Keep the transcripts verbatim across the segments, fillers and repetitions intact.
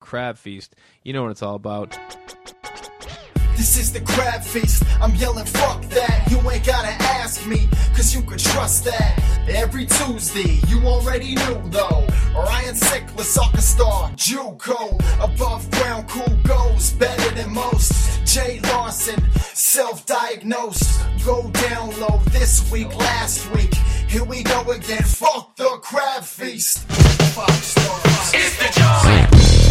Crab Feast. You know what it's all about. This is the Crab Feast. I'm yelling, fuck that. You ain't gotta ask me, cause you can trust that. Every Tuesday, you already knew though. Ryan Sickler, soccer star, Juco. Above ground, cool goes, better than most. Jay Larson, self-diagnosed. Go down low this week, last week. Here we go again, fuck the Crab Feast. Five stars. It's the joy.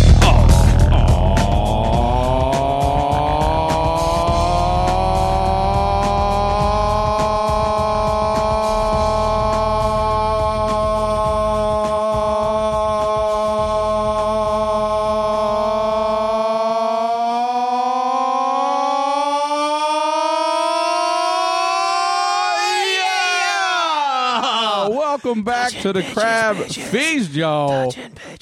Welcome back to the Crab Feast, y'all.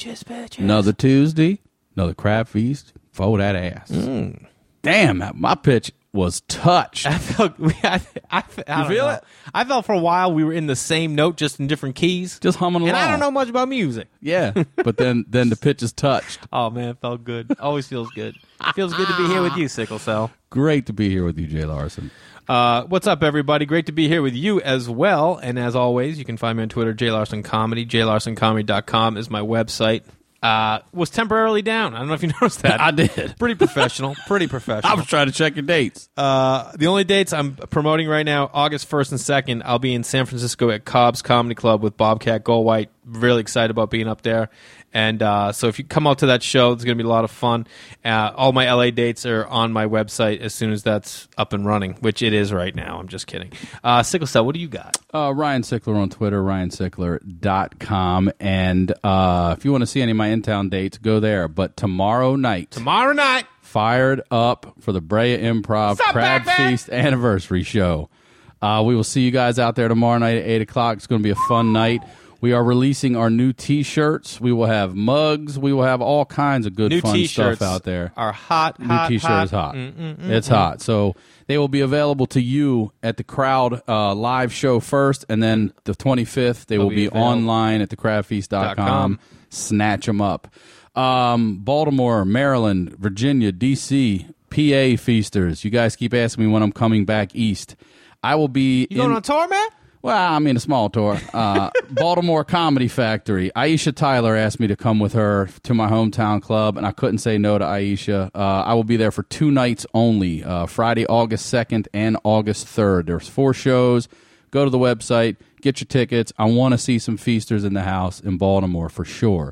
Another Tuesday, another Crab Feast. Fold that ass. Mm. Damn, my pitch was touched. I felt. I, I, I You feel know. it? I felt for a while we were in the same note, just in different keys, Just humming along. and I don't know much about music. Yeah, but then then the pitch is touched. Oh man, it felt good. Always feels good. Feels good to be here with you, Sickle Cell. Great to be here with you, Jay Larson. Uh, what's up, everybody? Great to be here with you as well. And as always, you can find me on Twitter, Jay Larson Comedy. Jay Larson Comedy dot com is my website. Uh, was temporarily down. I don't know if you noticed that. I did. Pretty professional. Pretty professional. I was trying to check your dates. Uh, the only dates I'm promoting right now, August first and second, I'll be in San Francisco at Cobb's Comedy Club with Bobcat Goldwhite. Really excited about being up there. And uh, so if you come out to that show, it's going to be a lot of fun. Uh, all my L A dates are on my website as soon as that's up and running, which it is right now. I'm just kidding. Uh, Sickle Cell, what do you got? Uh, Ryan Sickler on Twitter, ryan sickler dot com. And uh, if you want to see any of my in-town dates, go there. But tomorrow night, Tomorrow night. fired up for the Brea Improv What's up, Crab Batman? Feast anniversary show. Uh, we will see you guys out there tomorrow night at eight o'clock. It's going to be a fun night. We are releasing our new T-shirts. We will have mugs. We will have all kinds of good, New fun T-shirts stuff out there. are hot, New hot, T-shirt hot. is hot. Mm, mm, mm, it's mm. hot. So they will be available to you at the Crowd uh, live show first, and then the twenty-fifth, they will be be available. online at the crab feast dot com. Snatch them up. Um, Baltimore, Maryland, Virginia, D C, P A feasters. You guys keep asking me when I'm coming back east. I will be You going in, on tour, man? well, I mean a small tour. Uh, Baltimore Comedy Factory. Aisha Tyler asked me to come with her to my hometown club, and I couldn't say no to Aisha. Uh, I will be there for two nights only, uh, Friday, August second and August third. There's four shows. Go to the website, get your tickets. I want to see some feasters in the house in Baltimore for sure.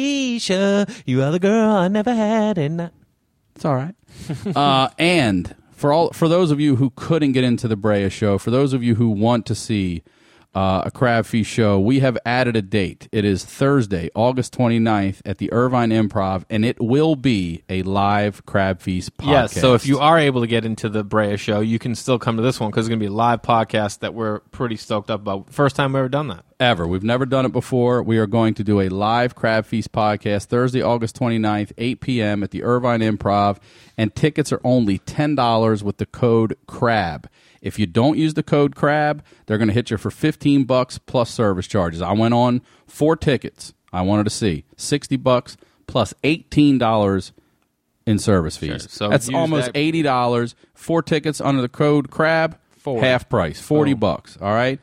Aisha, you are the girl I never had. And It's all right. uh, and for all for those of you who couldn't get into the Brea show, for those of you who want to see uh, a Crab Feast show, we have added a date. It is Thursday, August twenty-ninth at the Irvine Improv, and it will be a live Crab Feast podcast. yes, so if you are able to get into the Brea show, you can still come to this one because it's going to be a live podcast that we're pretty stoked up about. First time we've ever done that. Ever. We've never done it before. We are going to do a live Crab Feast podcast Thursday, August twenty-ninth, eight p.m. at the Irvine Improv, and tickets are only ten dollars with the code CRAB. If you don't use the code CRAB, they're going to hit you for fifteen bucks plus service charges. I went on four tickets I wanted to see. sixty bucks plus eighteen dollars in service fees. Sure. So that's use almost that- eighty dollars. Four tickets under the code CRAB, Forty. half price, forty Boom. bucks, all right?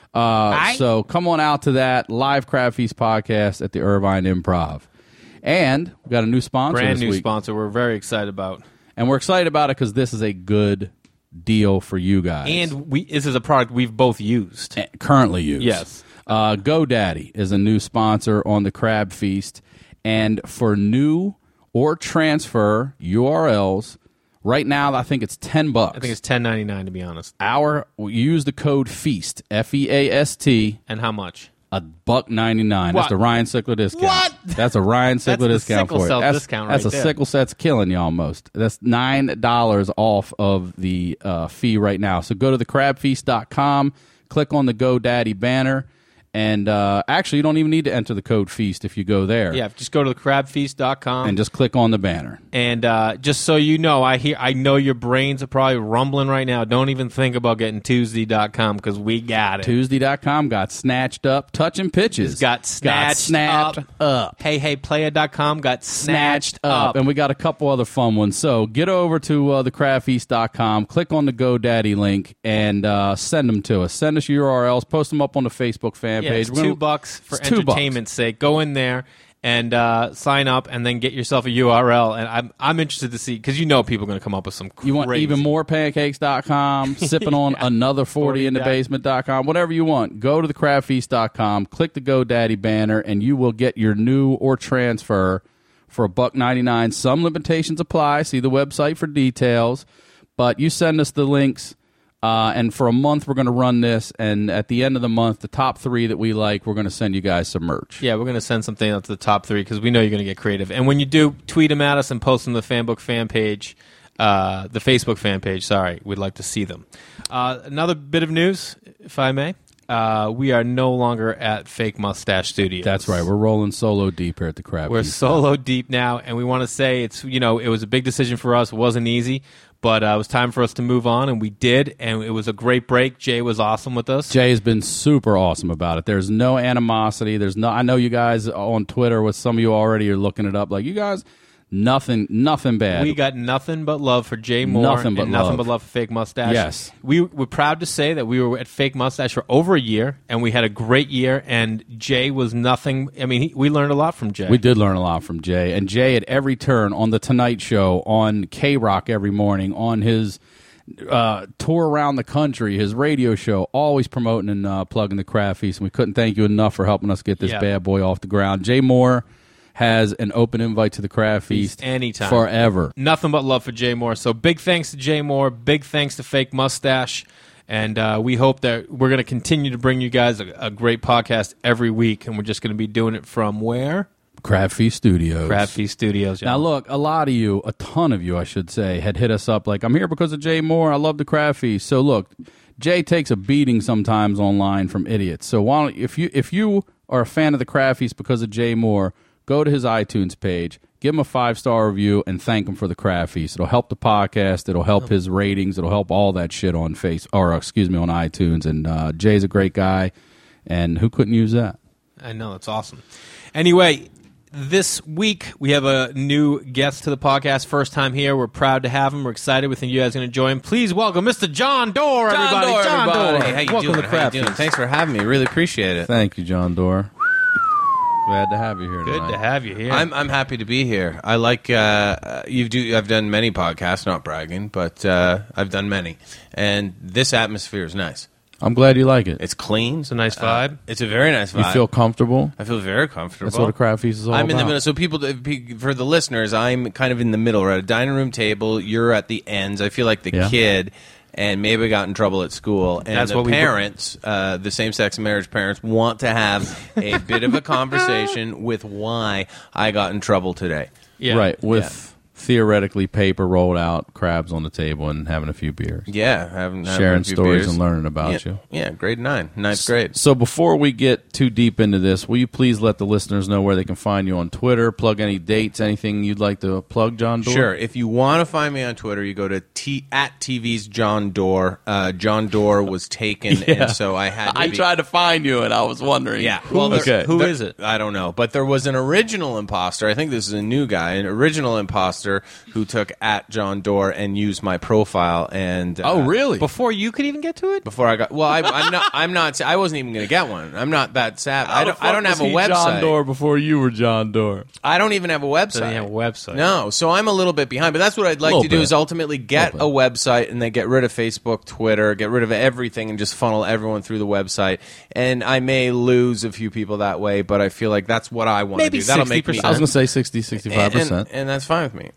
Uh, so come on out to that live Crab Feast podcast at the Irvine Improv. And we got a new sponsor Brand this new week. sponsor we're very excited about. And we're excited about it because this is a good deal for you guys. And we this is a product we've both used. Eh, currently used. Yes. Uh, GoDaddy is a new sponsor on the Crab Feast. And for new or transfer U R Ls, right now I think it's ten bucks. I think it's ten ninety-nine to be honest. Our use the code FEAST, F E A S T, And how much? a buck ninety nine. That's What? the Ryan Sickler discount. What? That's a Ryan Sickler That's the discount sickle for you. cell That's, discount that's right a there. sickle set's killing you almost. That's nine dollars off of the uh, fee right now. So go to the crab feast dot com, click on the GoDaddy banner, And uh, actually, you don't even need to enter the code FEAST if you go there. Yeah, just go to crab feast dot com. And just click on the banner. And uh, just so you know, I hear, I know your brains are probably rumbling right now. Don't even think about getting Tuesday dot com because we got it. Tuesday dot com got snatched up, touching pitches. It's got snatched got snapped up. up. Hey Hey Player dot com got snatched, Snatched up. And we got a couple other fun ones. So get over to uh, the crab feast dot com, click on the GoDaddy link, and uh, send them to us. Send us your U R Ls, post them up on the Facebook fan Yeah, page. it's We're gonna- two bucks for it's two bucks. entertainment's sake. Go in there and uh, sign up, and then get yourself a U R L. And I'm I'm interested to see because you know people are going to come up with some crazy. You want even more pancakes dot com, sipping on Yeah. another forty in the basement dot com, whatever you want. Go to the crab feast dot com, click the GoDaddy banner, and you will get your new or transfer for a buck ninety-nine. Some limitations apply. See the website for details. But you send us the links, uh, and for a month we're going to run this. And at the end of the month, the top three that we like, we're going to send you guys some merch. Yeah, we're going to send something out to the top three because we know you're going to get creative. And when you do, tweet them at us and post them to the Fanbook fan page, uh, the Facebook fan page. Sorry, we'd like to see them. Uh, another bit of news, if I may. Uh, we are no longer at Fake Mustache Studios. That's right. We're rolling solo deep here at the Crab We're Feast. solo deep now, and we want to say it's, you know, it was a big decision for us. It wasn't easy, but uh, it was time for us to move on, and we did, and it was a great break. Jay was awesome with us. Jay has been super awesome about it. There's no animosity. There's no. I know you guys on Twitter with some of you already are looking it up. Like you guys, nothing, nothing bad. We got nothing but love for Jay Moore. Nothing but and nothing love. but love for Fake Mustache. Yes. We, we're proud to say that we were at Fake Mustache for over a year, and we had a great year, and Jay was nothing. I mean, he, we learned a lot from Jay. We did learn a lot from Jay. And Jay, at every turn, on The Tonight Show, on K-Rock every morning, on his uh, tour around the country, his radio show, always promoting and uh, plugging the Crab Feast. And we couldn't thank you enough for helping us get this Yeah. bad boy off the ground. Jay Moore has an open invite to the Crab Feast anytime. forever. Nothing but love for Jay Moore. So big thanks to Jay Moore. Big thanks to Fake Mustache. And uh, we hope that we're going to continue to bring you guys a, a great podcast every week. And we're just going to be doing it from where? Crab Feast Studios. Crab Feast Studios. Now, y'all. look, a lot of you, a ton of you, I should say, had hit us up like, I'm here because of Jay Moore. I love the Crab Feast. So, look, Jay takes a beating sometimes online from idiots. So, why don't, if you if you are a fan of the Crab Feast because of Jay Moore, go to his iTunes page, give him a five-star review, and thank him for the Crab Feast. It'll help the podcast. It'll help his ratings. It'll help all that shit on Face, or excuse me, on iTunes. And uh, Jay's a great guy, and who couldn't use that? I know, it's awesome. Anyway, this week we have a new guest to the podcast. First time here. We're proud to have him. We're excited. We think you guys are going to enjoy him. Please welcome Mister John Doerr, John everybody. Doerr, John everybody. Doerr. Hey, how you welcome doing? to How Crab you doing? Feast. Thanks for having me. Really appreciate it. Thank you, John Doerr. Glad to have you here Good tonight. to have you here. I'm I'm happy to be here. I like uh, you do. I've done many podcasts, not bragging, but uh, I've done many, and this atmosphere is nice. I'm glad you like it. It's clean. It's a nice vibe. Uh, it's a very nice You vibe. feel comfortable? I feel very comfortable. That's what a Crab Feast is all I'm about. in the middle. So people, for the listeners, I'm kind of in the middle. We're at a dining room table. You're at the ends. I feel like the Yeah. kid, and maybe I got in trouble at school. And That's the what we- parents, uh, the same-sex marriage parents, want to have a bit of a conversation with why I got in trouble today. Yeah. Right, with theoretically paper rolled out, crabs on the table, and having a few beers. Yeah, having, having Sharing a few stories beers. and learning about yeah, you. Yeah, grade nine, ninth grade. So before we get too deep into this, will you please let the listeners know where they can find you on Twitter, plug any dates, anything you'd like to plug, John Doerr? Sure. If you want to find me on Twitter, you go to t- at T V's John Doerr. Uh, John Doerr was taken, and so I had to I be- tried to find you, and I was wondering. Yeah. Well, there- okay. Who there- is it? I don't know. But there was an original imposter. I think this is a new guy, an original imposter who took at John Doerr and used my profile. And uh, Oh, really? Before you could even get to it? Before I got well, I, I'm not. I'm not. I wasn't even going to get one. I'm not that savvy. I don't. I don't have a website. John Doerr before you were John Doerr. I don't even have a website. Doesn't have a website. No, so I'm a little bit behind, but that's what I'd like Little to do bit. is ultimately get a Little website and then get rid of Facebook, Twitter, get rid of everything and just funnel everyone through the website. And I may lose a few people that way, but I feel like that's what I want to Maybe do. That'll make me sixty percent. I was going to say sixty, sixty-five and, percent. and, and that's fine with me.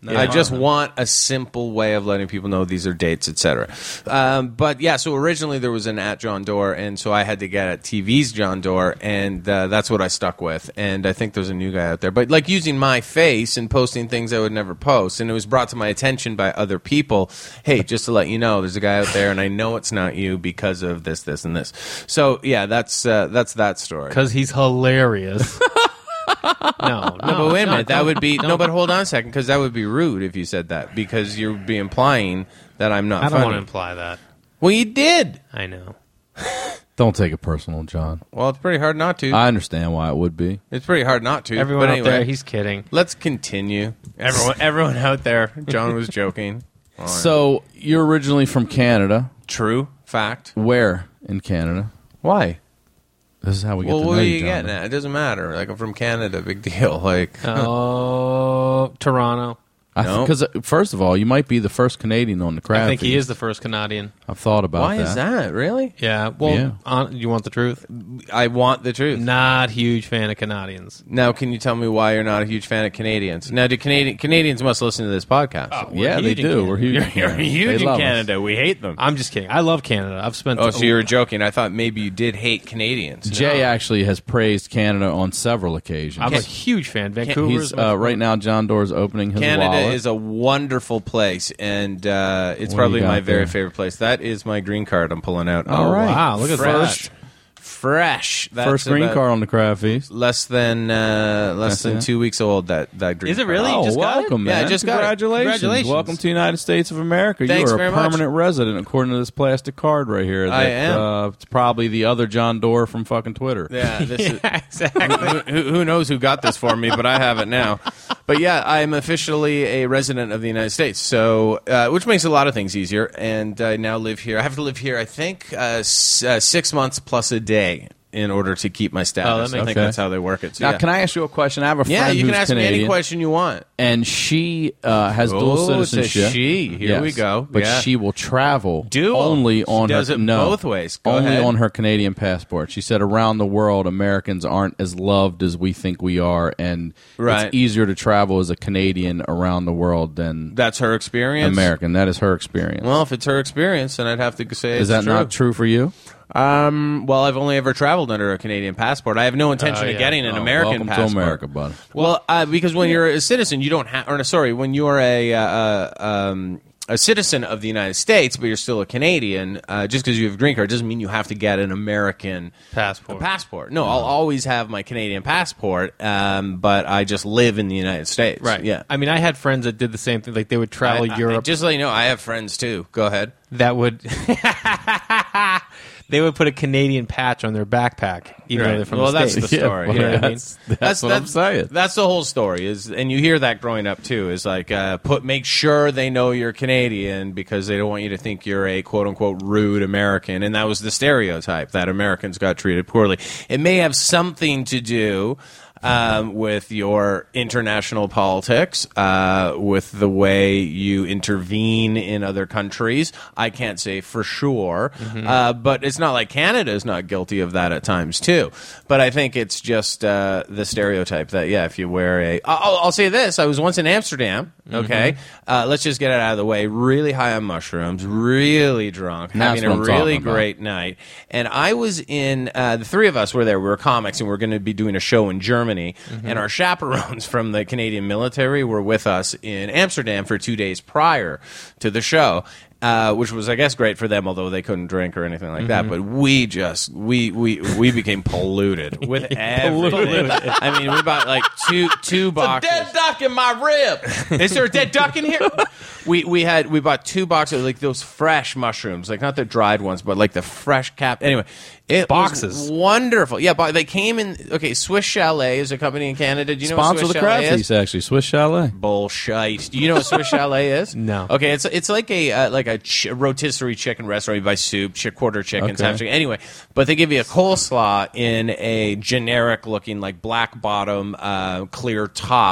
No, I just no. want a simple way of letting people know these are dates, et cetera. Um, but yeah, so originally there was an at John Doerr, and so I had to get at T V's John Doerr, and uh, that's what I stuck with. And I think there's a new guy out there, but like using my face and posting things I would never post, and it was brought to my attention by other people. Hey, just to let you know, there's a guy out there, and I know it's not you because of this, this, and this. So yeah, that's uh, that's that story. Because he's hilarious. no, no, No, but wait a no, minute. That don't- would be no. don't- But hold on a second, because that would be rude if you said that, because you'd be implying that I'm not I don't funny. want to imply that. Well, you did. I know. Don't take it personal, John. Well, it's pretty hard not to. I understand why it would be. it's pretty hard not to. Everyone but out anyway, there, he's kidding. let's continue. Everyone, everyone out there. John was joking. All right. So you're originally from Canada. True fact. Where in Canada? Why? This is how we get Well, to know what are you, you John. getting at? It doesn't matter. Like, I'm from Canada. Big deal. Like, Oh, Toronto. I No. Because first of all, you might be the first Canadian on the crab. I think he feed. is the first Canadian. I've thought about why that. is that? Really? Yeah. Well, Yeah. On, you want the truth? I want the truth. Not huge fan of Canadians. Now, can you tell me why you're not a huge fan of Canadians? Now, do Canadian Canadians must listen to this podcast? Yeah, they huge in do. Canada. We're huge. You're, in you're Canada. huge They in love us. Canada. We hate them. I'm just kidding. I love Canada. I've spent. Oh, so you were joking. I thought maybe you did hate Canadians. Jay No. actually has praised Canada on several occasions. I'm a huge fan. Vancouver He's is my uh, right now. John Doerr's opening his Canada wallet. is a wonderful place, and uh, it's What do probably you got my very there? favorite place. That is my green card I'm pulling out. All Oh, right. wow, look at fresh, that. fresh. That's First green about card on the crab feast. Less than uh, less That's than it? two weeks old. That that green. Is it card. really? You Oh, just got it? welcome, Yeah, I man! just got it. Congratulations. Congratulations. Welcome to the United States of America. Thanks you are a very much. permanent resident, according to this plastic card right here. That, I am. Uh, it's probably the other John Doerr from fucking Twitter. Yeah, this is, Yeah, exactly. who, who knows who got this for me, but I have it now. But yeah, I'm officially a resident of the United States, so uh, which makes a lot of things easier. And I now live here. I have to live here, I think, uh, s- uh, six months plus a day in order to keep my status. Oh, that makes I think Okay. that's how they work it. So, Now, yeah. can I ask you a question? I have a friend yeah, you can who's ask me Canadian, any question you want. and she uh, has dual Oh, it's a citizenship. she. Here Yes. we go. But Yeah. she will travel Dual. only She on does her it no, both ways. Go only ahead. on her Canadian passport. She said, around the world, Americans aren't as loved as we think we are, and Right. it's easier to travel as a Canadian around the world than That's her experience. American. That is her experience. Well, if it's her experience, then I'd have to say is it's that true. not true for you? Um, well, I've only ever traveled under a Canadian passport. I have no intention Oh, of yeah. getting an Oh, American welcome passport. to America, buddy. Well, uh, because when you're a citizen, you don't have. Or no, sorry, when you're a uh, uh, um, a citizen of the United States, but you're still a Canadian, uh, just because you have a green card doesn't mean you have to get an American Passport. passport. No, I'll always have my Canadian passport, um, but I just live in the United States. Right. Yeah. I mean, I had friends that did the same thing. Like they would travel I- I- Europe. just to let you know, I have friends too. Go ahead. that would. They would put a Canadian patch on their backpack, even though they're from well, the that's States. the story. well, you know what I mean? that's- that's what I'm saying. That's the whole story. Is and you hear that growing up too. Is like uh, put make sure they know you're Canadian because they don't want you to think you're a quote unquote rude American. And that was the stereotype that Americans got treated poorly. It may have something to do. Um, with your international politics, uh, with the way you intervene in other countries. I can't say for sure, uh, but it's not like Canada is not guilty of that at times too. But I think it's just uh, the stereotype that, yeah, if you wear a... I'll, I'll say this. I was once in Amsterdam, okay? Uh, let's just get it out of the way. Really high on mushrooms, really drunk, That's having what a I'm really talking about. great night. And I was in... Uh, the three of us were there. We were comics, and we are going to be doing a show in Germany. Mm-hmm. And our chaperones from the Canadian military were with us in Amsterdam for two days prior to the show. Uh, which was, I guess, great for them, although they couldn't drink or anything like that. But we just we we we became polluted with everything. I mean, we bought like two two boxes. duck in my rib. Is there a dead duck in here? we we had we bought two boxes of like those fresh mushrooms, like not the dried ones, but like the fresh cap. Anyway, it Boxes. was wonderful. Yeah, but they came in. Okay, Swiss Chalet is a company in Canada. Do you know what Sponsor Swiss the Chalet crab is? feast, actually. Swiss Chalet. Bullshit. Do you know what Swiss Chalet is? No. Okay, it's it's like a uh, like a ch- rotisserie chicken restaurant. You buy soup, ch- quarter chickens, Okay. half chicken. Anyway, but they give you a coleslaw in a generic looking like black bottom, uh, clear top.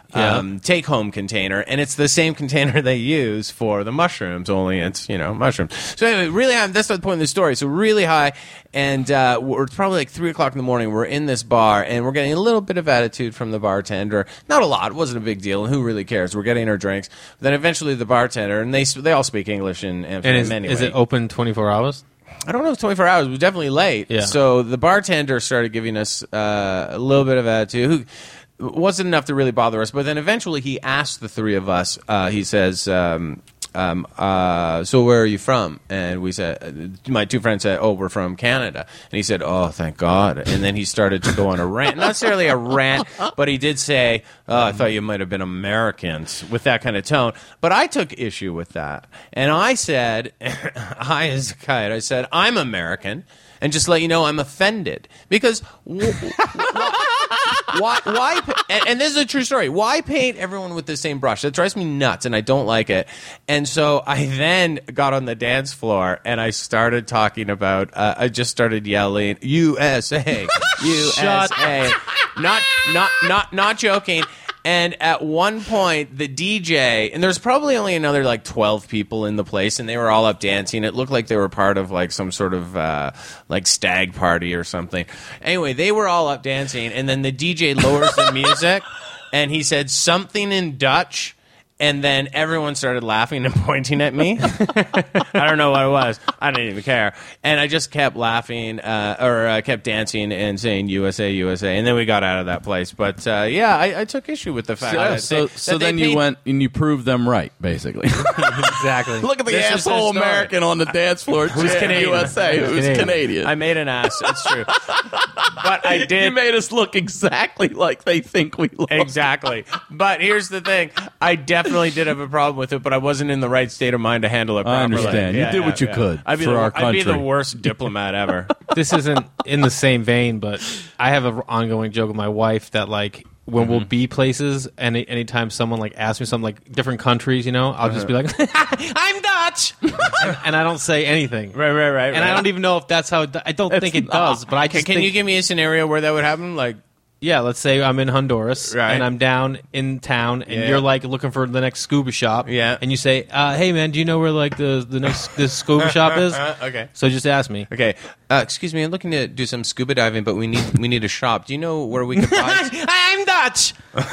Yeah. um, take-home container, and it's the same container they use for the mushrooms, only it's, you know, mushrooms. So anyway, really high, that's the point of the story. So really high, and uh, we're it's probably like three o'clock in the morning. We're in this bar, and we're getting a little bit of attitude from the bartender. Not a lot. It wasn't a big deal, and who really cares? We're getting our drinks. But then eventually the bartender, and they they all speak English in Amsterdam And is, anyway. is it open twenty-four hours? I don't know if it's twenty-four hours. It was definitely late. Yeah. So the bartender started giving us uh, a little bit of attitude. Who wasn't enough to really bother us. But then eventually he asked the three of us, uh, he says, um, um, uh, so where are you from? And we said, uh, my two friends said, oh, we're from Canada. And he said, oh, thank God. And then he started to go on a rant. Not necessarily a rant, but he did say, oh, I thought you might have been Americans, with that kind of tone. But I took issue with that. And I said, I as a kite, I said, I'm American. And just let you know, I'm offended. Because w- w- why, why, and, and this is a true story, why paint everyone with the same brush? That drives me nuts, and I don't like it. And so I then got on the dance floor, and I started talking about, uh, I just started yelling, U S A, U S A. Not, not, not, not joking. And at one point, the D J, and there's probably only another like twelve people in the place, and they were all up dancing. It looked like they were part of like some sort of uh, like stag party or something. Anyway, they were all up dancing, and then the D J lowers the music, and he said something in Dutch. And then everyone started laughing and pointing at me. I don't know what it was. I didn't even care. And I just kept laughing, uh, or uh, kept dancing and saying U S A, U S A. And then we got out of that place. But uh, yeah, I, I took issue with the fact So, that so, they, so that they then you paid- went and you proved them right, basically. Exactly. Look at the This is the asshole story. American on the dance floor. Who's Canadian? U S A? Who's Canadian? Canadian? I made an ass. It's true. But I You did. made us look exactly like they think we look. Exactly. But here's the thing. I definitely did have a problem with it, but I wasn't in the right state of mind to handle it properly. I understand. You did what you could I'd be for the, our I'd be the country. worst diplomat ever. This isn't in the same vein, but I have an ongoing joke with my wife that like when we'll be places, and any, anytime someone like asks me something like different countries, you know, I'll just be like, "I'm Dutch," and, and I don't say anything. Right, right, right. And right. I don't even know if that's how. It, do- I don't It's think it not. does, but I Can, just can think, you give me a scenario where that would happen? Like, yeah, let's say I'm in Honduras Right. and I'm down in town, and Yeah. you're like looking for the next scuba shop. Yeah. and you say, uh, "Hey, man, do you know where like the the next the scuba shop is?" okay. So just ask me. Okay. Uh, excuse me, I'm looking to do some scuba diving, but we need we need a shop. Do you know where we can buy? I'm Dutch.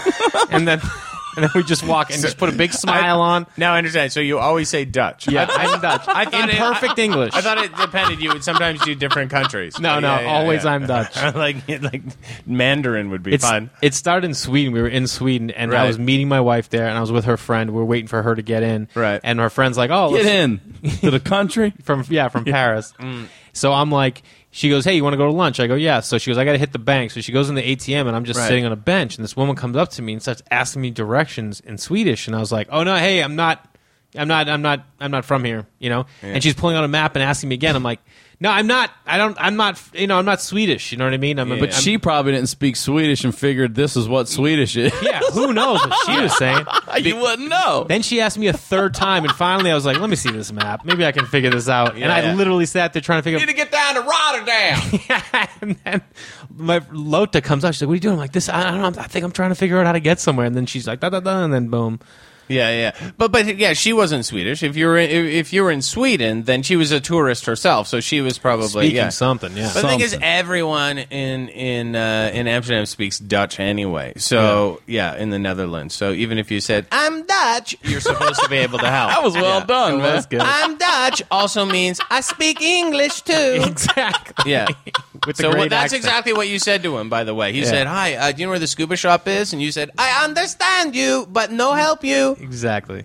and then and then we just walk and just put a big smile on. Now I understand. So you always say Dutch. Yeah, I'm Dutch. I thought in it- perfect I- English. I thought it depended. You would sometimes do different countries. No, no, Yeah, yeah, always yeah. I'm Dutch. like like Mandarin would be It's, fun. it started in Sweden. We were in Sweden, and I Right. was meeting my wife there, and I was with her friend. We were waiting for her to get in. Right. And her friend's like, "Oh, Get let's- in to the country. from yeah from Paris." So I'm like, she goes, "Hey, you want to go to lunch?" I go, "Yeah." So she goes, "I got to hit the bank." So she goes in the A T M, and I'm just Right. sitting on a bench, and this woman comes up to me and starts asking me directions in Swedish, and I was like, "Oh no, hey, I'm not, I'm not, I'm not, I'm not from here," you know. And she's pulling out a map and asking me again. I'm like, "No, I'm not. I don't. I'm not. You know, I'm not Swedish. You know what I mean?" I'm, Yeah. but But she probably didn't speak Swedish and figured this is what Swedish is. yeah, who knows what she was saying? You wouldn't know. Then she asked me a third time, and finally I was like, "Let me see this map. Maybe I can figure this out." and I Yeah. literally sat there trying to figure. to get down to Rotterdam. and then my Lota comes out. She's like, "What are you doing?" I'm like, "This. I don't know. I think I'm trying to figure out how to get somewhere." And then she's like, "Da da da," and then boom. Yeah, yeah, but but yeah, she wasn't Swedish. If you were in, if, if you were in Sweden, then she was a tourist herself, so she was probably Speaking yeah. something, yeah. But the thing is, Something. everyone in in uh, in Amsterdam speaks Dutch anyway. So yeah. in the Netherlands. So even if you said I'm Dutch, you're supposed to be able to help. That was well Yeah. done, man. That's good. I'm Dutch also means I speak English too. Exactly. Yeah. With the So great what, that's accent. exactly what you said to him, by the way. He Yeah. said, "Hi, uh, do you know where the scuba shop is?" And you said, "I understand you, but no help you." Exactly.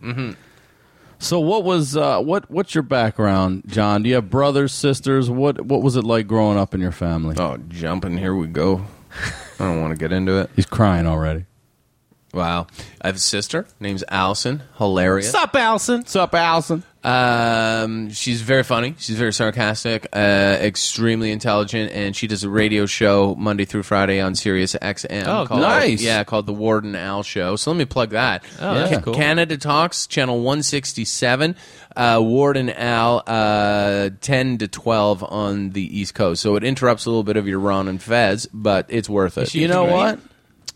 So what was uh, what what's your background, John? Do you have brothers, sisters? What what was it like growing up in your family? Oh, jumping! Here we go. I don't want to get into it. He's crying already. Wow. I have a sister. Name's Allison. Hilarious. What's up, Allison? What's up, Allison? Um, she's very funny. She's very sarcastic, uh, extremely intelligent, and she does a radio show Monday through Friday on Sirius X M. Oh, called, nice. Yeah, called The Warden Al Show. So let me plug that. Oh, that's Ca- cool. Canada Talks, channel one sixty-seven. Uh, Warden Al, uh, ten to twelve on the East Coast. So it interrupts a little bit of your Ron and Fez, but it's worth it. You know what?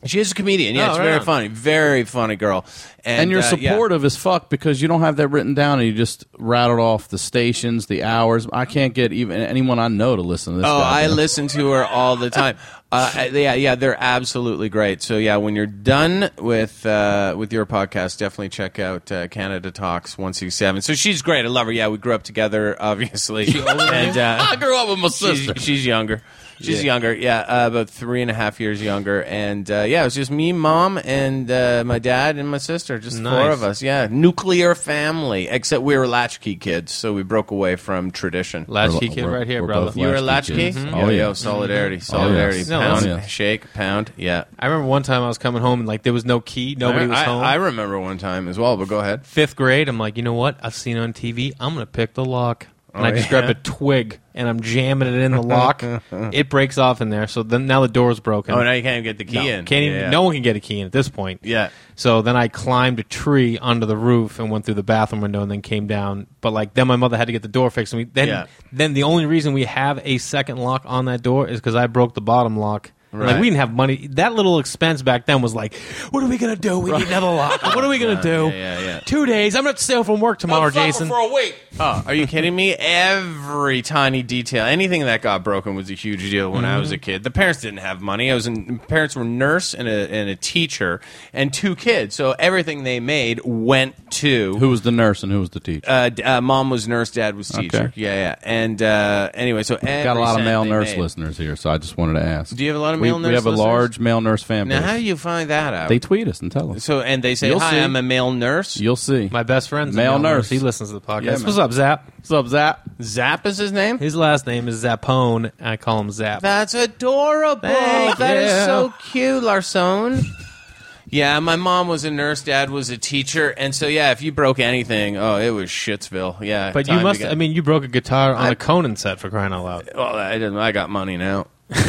She is a comedian. Yeah, Oh, it's right very on. funny. Very funny girl. And, And you're uh, yeah. supportive as fuck because you don't have that written down and you just rattled off the stations, the hours. I can't get even anyone I know to listen to this. Oh, I goddamn- listen to her all the time. Uh, yeah, yeah, they're absolutely great. So yeah, when you're done with uh, with your podcast, definitely check out uh, Canada Talks one sixty-seven. So she's great. I love her. Yeah, we grew up together, obviously. and uh, I grew up with my she's, sister. she's younger. She's Yeah. younger, yeah, uh, about three and a half years younger, and uh, yeah, it was just me, mom, and uh, my dad and my sister, just Nice. four of us. Yeah, nuclear family. Except we were latchkey kids, so we broke away from tradition. Latchkey We're- kid we're- right here, we're brother. both You were a latchkey latchkey? kids. Yeah, Oh, yeah. yo, solidarity, solidarity. yes. No, Pound, yes. shake, pound. Yeah. I remember one time I was coming home and like there was no key, nobody I, was I- home. I remember one time as well, but go ahead. Fifth grade, I'm like, you know what? I've seen it on T V. I'm gonna pick the lock, and Oh, I just yeah? grabbed a twig and I'm jamming it in the lock. It breaks off in there, so then now the door's broken. Oh, now you can't even get the key no, in. Can't even. Yeah. No one can get a key in at this point. Yeah. So then I climbed a tree under the roof and went through the bathroom window and then came down. But like then my mother had to get the door fixed. And we then Yeah. then the only reason we have a second lock on that door is because I broke the bottom lock. Right. Like we didn't have money. That little expense back then was like, what are we gonna do? We need another lock. What are we gonna do? yeah, yeah. Two days. I'm gonna have to stay home from work tomorrow, Jason. a week. Oh, are you kidding me? Every tiny detail, anything that got broken was a huge deal when I was a kid. The parents didn't have money. I was in, parents were a nurse and a, and a teacher and two kids. So everything they made went to. Who was the nurse and who was the teacher? Uh, d- uh, mom was nurse, dad was teacher. Okay. Yeah, yeah. And uh, anyway, so every Got a lot of cent male they nurse made. listeners here, so I just wanted to ask. Do you have a lot of we, male nurse We have a listeners? large male nurse fan Now, base. how do you find that out? They tweet us and tell us. so and they say, You'll "Hi, see. I'm a male nurse." You'll see. My best friend's a Male male nurse. He listens to the podcast. Yeah, man. What's up, Zap? What's up, Zap? Zap is his name. His last name is Zapone. I call him Zap. That's adorable. Thank That is you. so cute, Larson. Yeah, my mom was a nurse, dad was a teacher, and so yeah, if you broke anything, oh, it was Shitsville. Yeah, But time you to must. get- I mean, you broke a guitar on I- a Conan set for crying out loud. well, I didn't. I got money now.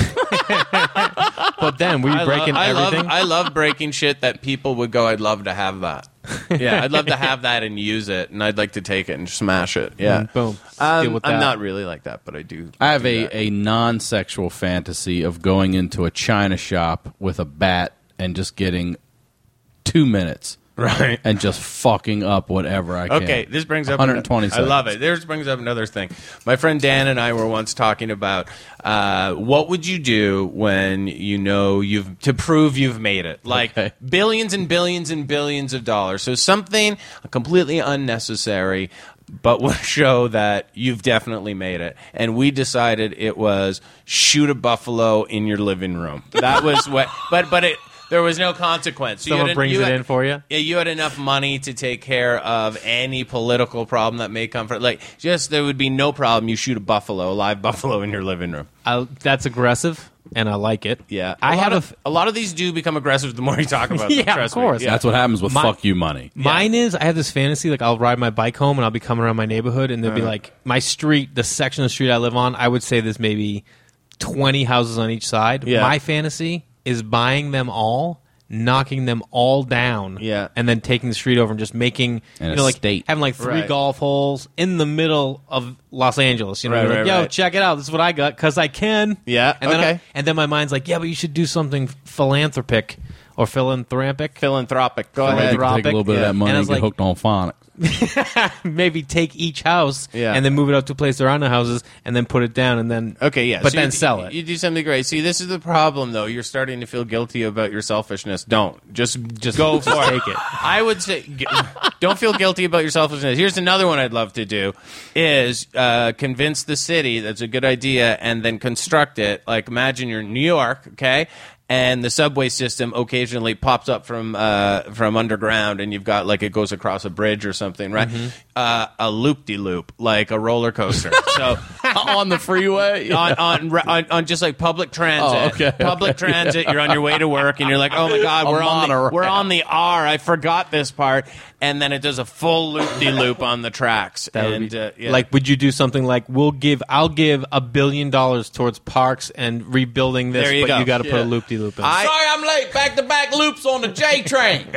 But then were you I breaking love, I love, everything? I love breaking shit that people would go, I'd love to have that. Yeah, I'd love to have that and use it, and I'd like to take it and smash it. Yeah, And boom. Um, Deal with I'm that. not really like that, but I do. I have do a, that. a non-sexual fantasy of going into a china shop with a bat and just getting two minutes. Right. And just fucking up whatever I can. Okay, this brings up one hundred twenty another- I love seconds. it. This brings up another thing. My friend Dan and I were once talking about uh, what would you do when you know you've to prove you've made it, like Okay. billions and billions and billions of dollars. So something completely unnecessary, but would show that you've definitely made it. And we decided it was shoot a buffalo in your living room. That was what. But but it. There was no consequence. So you Someone had- brings you it had- in for you? Yeah, you had enough money to take care of any political problem that may come from. Like, just there would be no problem. You shoot a buffalo, a live buffalo, in your living room. I, that's aggressive, and I like it. Yeah, I a have lot a. of a lot of these do become aggressive the more you talk about them. Yeah, trust of course. Me. Yeah. That's what happens with My- fuck you money. Mine is I have this fantasy like I'll ride my bike home and I'll be coming around my neighborhood and there'll be like my street, the section of the street I live on. I would say there's maybe twenty houses on each side. Yeah. My fantasy is buying them all, knocking them all down, Yeah. and then taking the street over and just making An you know like estate. having like three Right. golf holes in the middle of Los Angeles. You know, Right, You're like, right, yo, right. check it out. This is what I got because I can. Yeah, and then I- okay. and then my mind's like, yeah, but you should do something philanthropic or philanthropic. Philanthropic. Go I ahead. like to take a little bit Yeah. of that money And I and, was get like- hooked on phonics. Maybe take each house Yeah. and then move it out to a place around the houses and then put it down and then Okay, yeah, but so then you, sell it. You do something great. See, this is the problem, though. You're starting to feel guilty about your selfishness. Don't just Just- go just for it. take it. I would say, g- don't feel guilty about your selfishness. Here's another one I'd love to do: is uh, convince the city that's a good idea, and then construct it. Like, imagine you're in New York, okay? And the subway system occasionally pops up from uh, from underground, and you've got like it goes across a bridge or something, right? Mm-hmm. Uh, a loop-de-loop, like a roller coaster. So On the freeway? on, on on on just like public transit. Oh, okay, Public okay. transit. You're on your way to work, and you're like, "Oh my god, A we're on the, monorail. we're on the R. I forgot this part." And then it does a full loop de loop on the tracks. That would and be- uh, yeah. Like, would you do something like, "We'll give, I'll give a billion dollars towards parks and rebuilding this, There you but go. you got to put Yeah. a loop de loop in." I- Sorry I'm late. Back to back loops on the J train.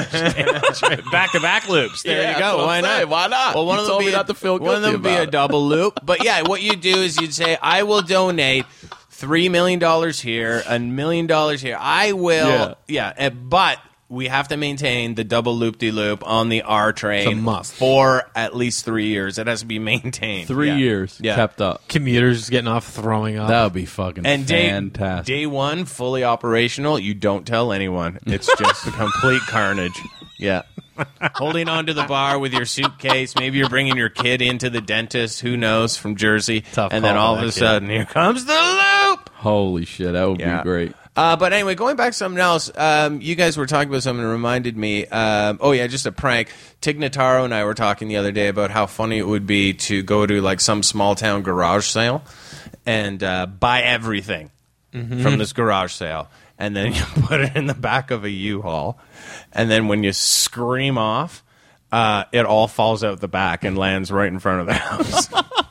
back to back loops. There Yeah, you that's go. what Why I'm not? saying. Why not? Well, one You of them told be me a, not to feel one of guilty them be about a it. double loop. But yeah, what you do is you'd say, "I will donate three million dollars here, a million dollars here. I will, Yeah. yeah, eh, but we have to maintain the double loop-de-loop on the R train It's a must. for at least three years. It has to be maintained. Three Yeah. years Yeah. kept up. Commuters just getting off throwing up. That would be fucking And day, fantastic. day one, fully operational, you don't tell anyone. It's just a complete carnage. Yeah. Holding onto the bar with your suitcase. Maybe you're bringing your kid into the dentist, who knows, from Jersey. Tough and then call all for of a that kid. sudden, here comes the loop. Holy shit, that would Yeah. be great. Uh, but anyway, going back to something else, um, you guys were talking about something that reminded me. Um, oh, yeah, just a prank. Tig Notaro and I were talking the other day about how funny it would be to go to like some small town garage sale and uh, buy everything from this garage sale. And then you put it in the back of a U-Haul. And then when you scream off, uh, it all falls out the back and lands right in front of the house.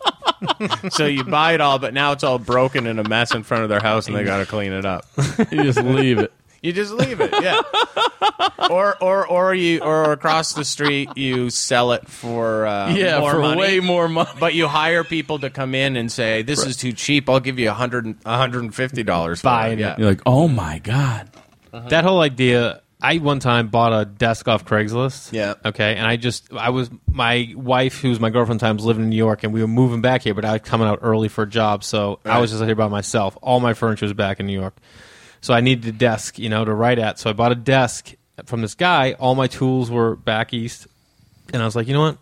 So you buy it all, but now it's all broken and a mess in front of their house, and they got to clean it up. You just leave it. You just leave it, yeah. or or or you or across the street you sell it for uh, Yeah, more for money, way more money. But you hire people to come in and say, "This is too cheap. I'll give you a hundred a hundred and fifty dollars for Buying it." Yeah. it. You're like, oh my God. That whole idea. I one time bought a desk off Craigslist. Yeah. Okay. And I just, I was, my wife, who's my girlfriend at the time, was living in New York, and we were moving back here, but I was coming out early for a job. So I was just here by myself. All my furniture was back in New York. So I needed a desk, you know, to write at. So I bought a desk from this guy. All my tools were back east. And I was like, you know what?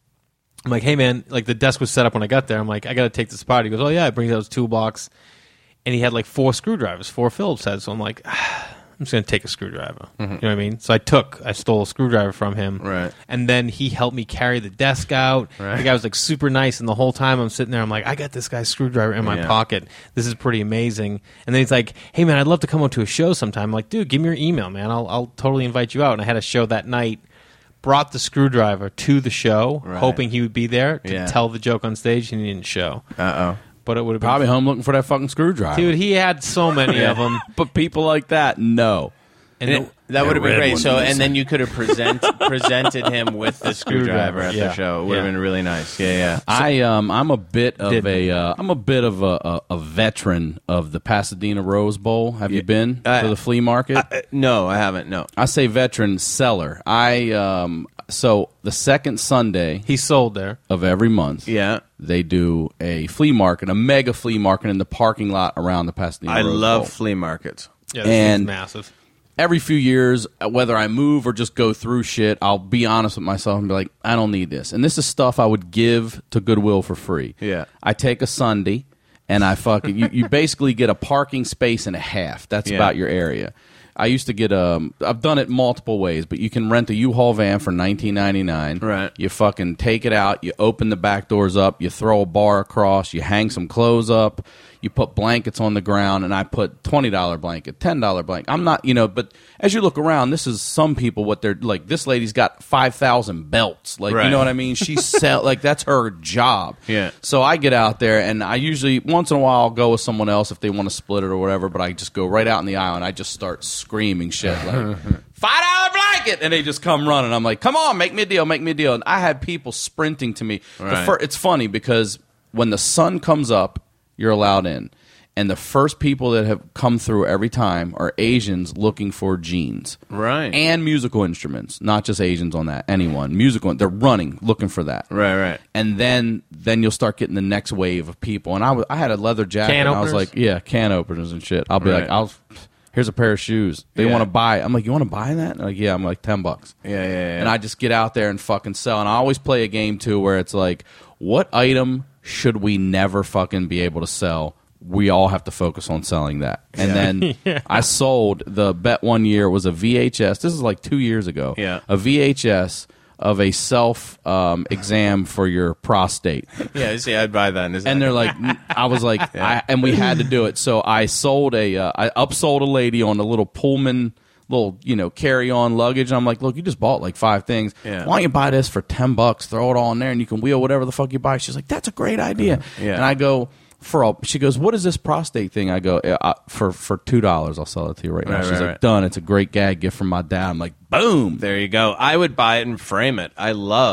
I'm like, hey, man, like the desk was set up when I got there. I'm like, I got to take this apart. He goes, oh, yeah. It brings out his toolbox. And he had like four screwdrivers, four Phillips heads. So I'm like, ah, I'm just going to take a screwdriver. You know what I mean? So I took, I stole a screwdriver from him. Right. And then he helped me carry the desk out. Right. The guy was like super nice. And the whole time I'm sitting there, I'm like, I got this guy's screwdriver in my Yeah. pocket. This is pretty amazing. And then he's like, hey, man, I'd love to come out to a show sometime. I'm like, dude, give me your email, man. I'll, I'll totally invite you out. And I had a show that night. Brought the screwdriver to the show, Right. hoping he would be there to Yeah. tell the joke on stage, and he didn't show. Uh-oh. But it would have been Probably home looking for that fucking screwdriver. Dude, he had so many of them. But people like that, no. And And it- it- that would have been red great. one So, is- and then you could have present, presented him with the screwdriver at Yeah. the show. It would have Yeah. been really nice. Yeah, yeah. I um I'm a bit of Didn't. a uh, I'm a bit of a, a, a veteran of the Pasadena Rose Bowl. Have you been Uh, to the flea market? Uh, no, I haven't. No. I say veteran seller. I um so the second Sunday he sold there. of every month, Yeah. they do a flea market, a mega flea market in the parking lot around the Pasadena. I Rose love Bowl. flea markets. Yeah, this And- thing's massive. Every few years, whether I move or just go through shit, I'll be honest with myself and be like, I don't need this. And this is stuff I would give to Goodwill for free. Yeah. I take a Sunday and I fucking you, you basically get a parking space and a half. That's Yeah. about your area. I used to get um I've done it multiple ways, but you can rent a U-Haul van for nineteen ninety-nine. Right. You fucking take it out, you open the back doors up, you throw a bar across, you hang some clothes up, you put blankets on the ground, and I put twenty dollar blanket, ten dollar blanket. I'm not, you know, but as you look around, this is some people what they're like. This lady's got five thousand belts, like you Right. know what I mean. She sell like that's her job. Yeah. So I get out there, and I usually once in a while I'll go with someone else if they want to split it or whatever. But I just go right out in the aisle and I just start screaming shit like five dollar blanket, and they just come running. I'm like, come on, make me a deal, make me a deal. And I had people sprinting to me. The Right. fir- it's funny because when the sun comes up, you're allowed in. And the first people that have come through every time are Asians looking for jeans. Right. And musical instruments, not just Asians on that. Anyone. Musical. They're running, looking for that. Right, right. And then then you'll start getting the next wave of people. And I was, I had a leather jacket. Can and I was openers? like, yeah, can openers and shit. I'll be Right. like, I'll, here's a pair of shoes. They Yeah. want to buy it. I'm like, you want to buy that? And they're like, yeah. I'm like, ten bucks. Yeah, yeah, yeah. And I just get out there and fucking sell. And I always play a game too where it's like, what item should we never fucking be able to sell? We all have to focus on selling that. And then I sold the bet one year was a V H S. This is like two years ago. Yeah. A V H S of a self um, exam for your prostate. yeah, see, I'd buy that. In a And second. they're like, I was like, I, and we had to do it. So I sold a, uh, I upsold a lady on a little Pullman, little, you know, carry on luggage. And I'm like, look, you just bought like five things. Yeah. Why don't you buy this for ten bucks? Throw it all in there and you can wheel whatever the fuck you buy. She's like, that's a great idea. Yeah. And I go, for a, she goes, what is this prostate thing? I go, "Yeah, uh, for for two dollars, I'll sell it to you right now. Right, She's right, like, right. done. It's a great gag gift from my dad. I'm like, boom. There you go. I would buy it and frame it. I love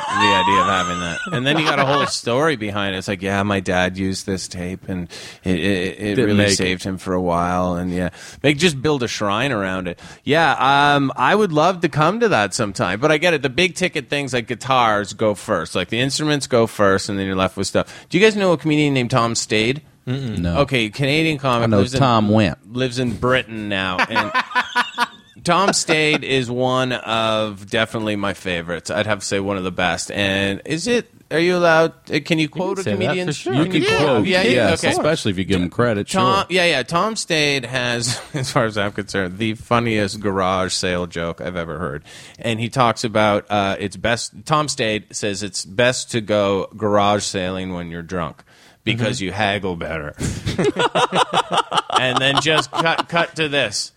idea of having that. And then you got a whole story behind it. It's like, yeah, my dad used this tape, and it, it, it Didn't really make saved him for a while. And yeah, they just build a shrine around it. Yeah, um, I would love to come to that sometime. But I get it. The big ticket things like guitars go first. Like the instruments go first, and then you're left with stuff. Do you guys know a comedian named Tom Stade? Mm-mm. No. Okay, Canadian comic. I know lives Tom in, Went. lives in Britain now. And Tom Stade is one of definitely my favorites. I'd have to say one of the best. And is it? Are you allowed? Can you quote can a say that comedian? for sure. You can yeah, quote, yeah, yeah, yes, okay. especially if you give him credit. Tom, sure. yeah, yeah. Tom Stade has, as far as I'm concerned, the funniest garage sale joke I've ever heard. And he talks about uh, it's best. Tom Stade says it's best to go garage sailing when you're drunk because mm-hmm. you haggle better. And then just cut cut to this.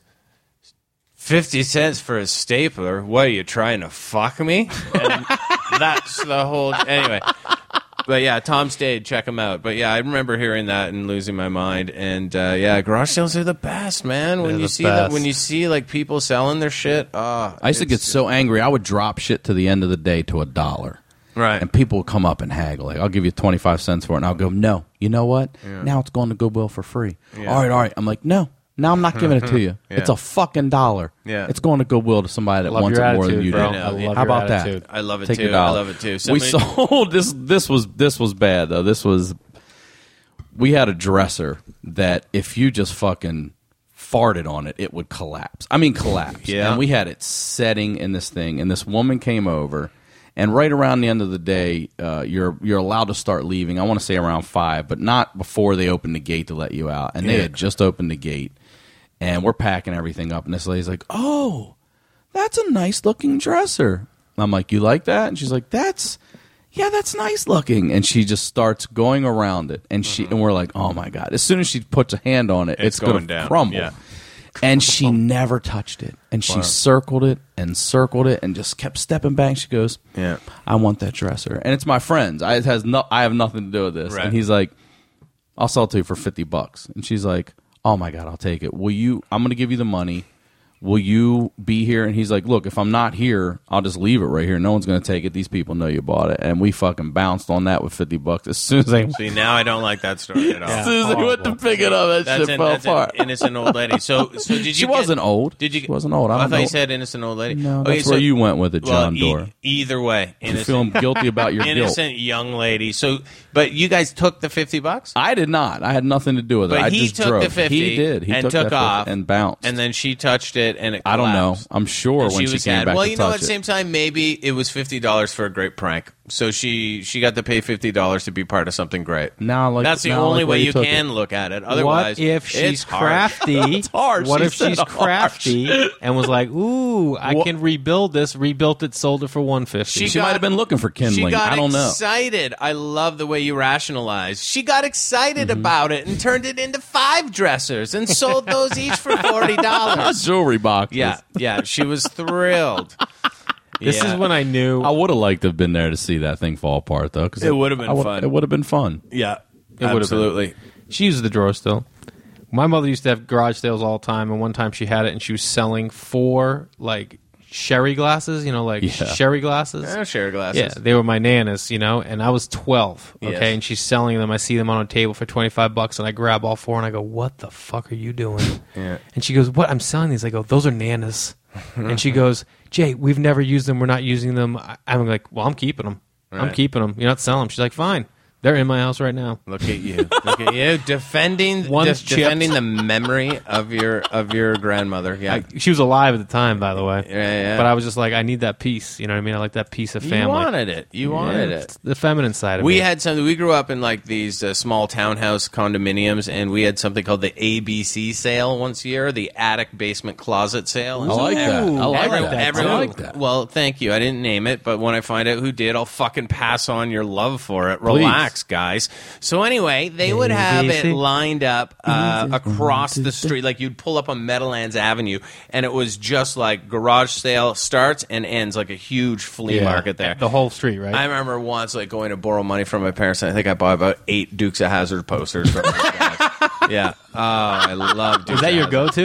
Fifty cents for a stapler? What, are you trying to fuck me? And that's the whole... Anyway. But yeah, Tom Stade, check him out. But yeah, I remember hearing that and losing my mind. And uh, yeah, garage sales are the best, man. When They're you the see that, best. when you see like people selling their shit, oh, I used to get so angry, I would drop shit to the end of the day to a dollar. right. And people would come up and haggle. Like, I'll give you twenty-five cents for it. And I'll go, no. You know what? Now it's going to Goodwill for free. Yeah. All right, all right. I'm like, no. Now I'm not giving it to you. Yeah. It's a fucking dollar. Yeah. It's going to Goodwill to somebody that Love wants your it more than attitude, you bro. do. I I know. love How your about that? attitude. I love it Take too. your I dollar. love it too. We Somebody- sold this. This was this was bad though. This was. We had a dresser that if you just fucking farted on it, it would collapse. I mean, collapse. Yeah. And we had it setting in this thing, and this woman came over, and right around the end of the day, uh, you're you're allowed to start leaving. I want to say around five, but not before they open the gate to let you out. And they Yeah. had just opened the gate, and we're packing everything up, and this lady's like, "Oh, that's a nice looking dresser." I'm like, "You like that?" And she's like, "That's." Yeah, that's nice looking. And she just starts going around it. And she and we're like, oh, my God. As soon as she puts a hand on it, it's, It's going going to down. crumble. Yeah. And she never touched it. And she circled it and circled it and just kept stepping back. She goes, Yeah. I want that dresser. And it's my friend's. I, it has no, I have nothing to do with this. Right. And he's like, I'll sell it to you for fifty bucks. And she's like, oh, my God, I'll take it. Will you? I'm going to give you the money. Will you be here? And he's like, look, if I'm not here, I'll just leave it right here. No one's going to take it. These people know you bought it. And we fucking bounced on that with fifty bucks as soon as they, See, now I don't like that story at all. as soon as they went to pick it up, that That's, shit an, fell that's apart. an innocent old lady. So, so did you? She get- wasn't old. Did you? She wasn't old. I I, don't thought know. you said innocent old lady. No, Okay, that's so- where you went with it, John well, Doerr. E- either way, You innocent, feeling guilty about your guilt. innocent young lady. So, but you guys took the fifty bucks. I did not. I had nothing to do with it. But I he just took drove. the fifty. He did. He and took, took that off and bounced. and then she touched it, and it. I don't know. collapsed. I'm sure And when she was came sad. back Well, to you know, touch at the it. same time, maybe it was fifty dollars for a great prank. So she she got to pay fifty dollars to be part of something great. Now, like, That's the now I only like where way you you took can it. look at it. Otherwise, What if it's she's harsh. crafty? It's harsh. What She if said she's harsh. crafty and was like, "Ooh, I What- can rebuild this." Rebuilt it, sold it for one fifty. She might have been looking for kindling. She got I don't know. excited. I love the way you rationalize. She got excited Mm-hmm. about it and turned it into five dressers and sold those each for forty dollars. Jewelry boxes. Yeah, yeah. She was thrilled. This Yeah. is when I knew. I would have liked to have been there to see that thing fall apart, though. 'cause It would have been I would- fun. It would have been fun. Yeah, It would've absolutely. She uses the drawer still. My mother used to have garage sales all the time, and one time she had it, and she was selling four like sherry glasses. You know, like Yeah. sherry glasses. Oh, share glasses. Yeah, they were my nana's, you know, and I was twelve, okay, Yes. and she's selling them. I see them on a table for twenty-five bucks, and I grab all four, and I go, what the fuck are you doing? Yeah. And she goes, what? I'm selling these. I go, those are Nana's. And she goes, Jay, we've never used them. We're not using them. I- I'm like, well, I'm keeping them. I'm Right. keeping them. You're not selling them. She's like, fine. They're in my house right now. Look at you! Look at you defending One's de- chipped. defending the memory of your of your grandmother. Yeah, I, she was alive at the time, by the way. Yeah, yeah. But I was just like, I need that piece. You know what I mean? I like that piece of you family. wanted it. You wanted Yeah, it. it's the feminine side of We me. had something. We grew up in like these uh, small townhouse condominiums, and we had something called the A B C sale once a year, the attic basement closet sale. I like that. I like Every- that. everyone- I like that. Well, thank you. I didn't name it, but when I find out who did, I'll fucking pass on your love for it. Relax, guys. So anyway, they would have it lined up uh, across the street. Like you'd pull up on Meadowlands Avenue, and it was just like garage sale starts and ends, like a huge flea Yeah. market there. The whole street, right? I remember once like going to borrow money from my parents, and I think I bought about eight Dukes of Hazzard posters from those guys. Yeah. Oh, I love Dukes Is that of your Hazzard. go-to?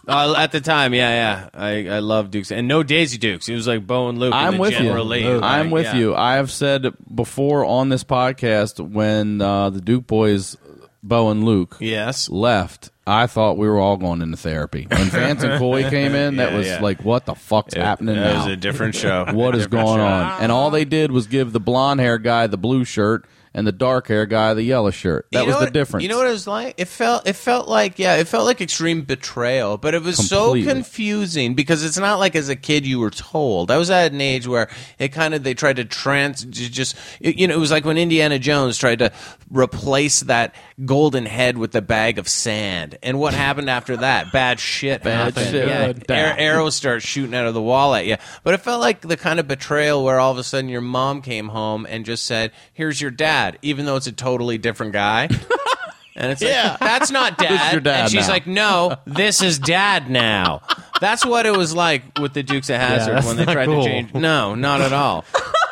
Uh, at the time, yeah, yeah. I, I love Dukes. And no Daisy Dukes. It was like Bo and Luke. I'm and with you. Generally, I'm like, with yeah. you. I have said before on this podcast when uh, the Duke boys, Bo and Luke, Yes. left, I thought we were all going into therapy. When Vance and Coy came in, that Yeah, was yeah. like, what the fuck's happening It now? was a different show. What is Different going show. on? And all they did was give the blonde hair guy the blue shirt and the dark hair guy the yellow shirt. That You was know the what- difference. You know what it was like? It felt it felt like yeah, it felt like extreme betrayal, but it was Completely. so confusing because it's not like as a kid you were told. I was at an age where it kind of they tried to trans just you know, it was like when Indiana Jones tried to replace that golden head with the bag of sand. And what happened after that? Bad shit Bad happened. shit. Yeah. Good. Ar- arrows start shooting out of the wall at you. But it felt like the kind of betrayal where all of a sudden your mom came home and just said, "Here's your dad," even though it's a totally different guy. And it's like, Yeah. that's not dad. This is your dad and she's now. like, no, this is dad now. That's what it was like with the Dukes of Hazzard that's when they not tried cool. to change. No, not at all.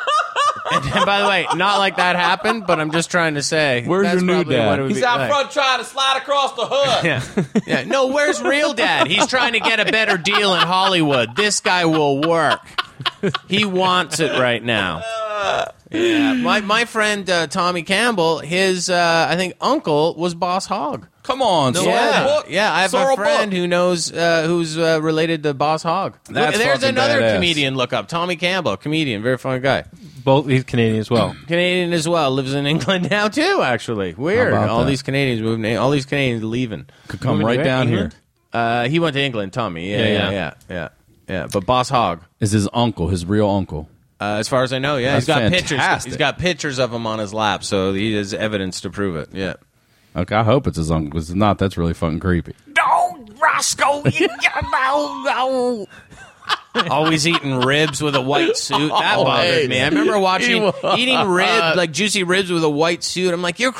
and, and by the way, not like that happened, but I'm just trying to say. Where's that's your new probably dad? what it would He's be out like. front trying to slide across the hood. Yeah. yeah. No, where's real dad? He's trying to get a better deal in Hollywood. This guy will work. He wants it right now. Yeah. My my friend uh, Tommy Campbell, his uh, I think uncle was Boss Hogg. Come on, No, Sorrel. Yeah, book. yeah. I have Sorrel a friend book. who knows uh, who's uh, related to Boss Hogg. That's Look, there's fucking another badass. comedian. Look up Tommy Campbell, comedian, very funny guy. Both he's Canadian as well. Canadian as well. Lives in England now too. Actually, weird. How about All that? these Canadians moving. All these Canadians leaving. Could come Moving right to down England? here. Uh, he went to England. Tommy. Yeah, Yeah, yeah, yeah. yeah, yeah, yeah. But Boss Hogg. Is his uncle, his real uncle. Uh, as far as I know, yeah, That's he's got pictures. fantastic. He's got pictures of him on his lap, so he has evidence to prove it. Yeah. Okay, I hope it's his uncle. Because if not, that's really fucking creepy. No, Roscoe, you, no, no. Always eating ribs with a white suit. That bothered me. I remember watching eating ribs, like juicy ribs with a white suit. I'm like, you're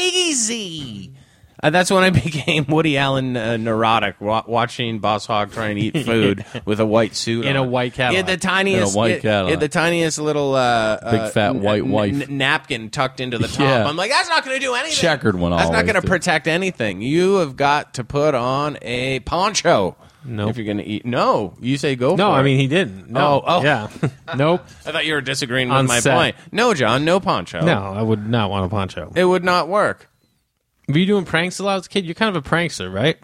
crazy. Uh, that's when I became Woody Allen uh, neurotic, wa- watching Boss Hogg try and eat food with a white suit In on. a white He had Cadillac. the tiniest, In a white he had- he Cadillac. had the tiniest little uh, Big uh, fat n- white n- wife. n- napkin tucked into the top. Yeah. I'm like, that's not going to do anything. Checkered one That's not always, going to too. protect anything. You have got to put on a poncho. Nope. If you're going to eat, no, you say go. No, for I it. mean he didn't. No. Oh, oh. yeah. Nope. I thought you were disagreeing On with my set. point. No, John, no poncho. No, I would not want a poncho. It would not work. Were you doing pranks a lot as a kid? You're kind of a prankster, right?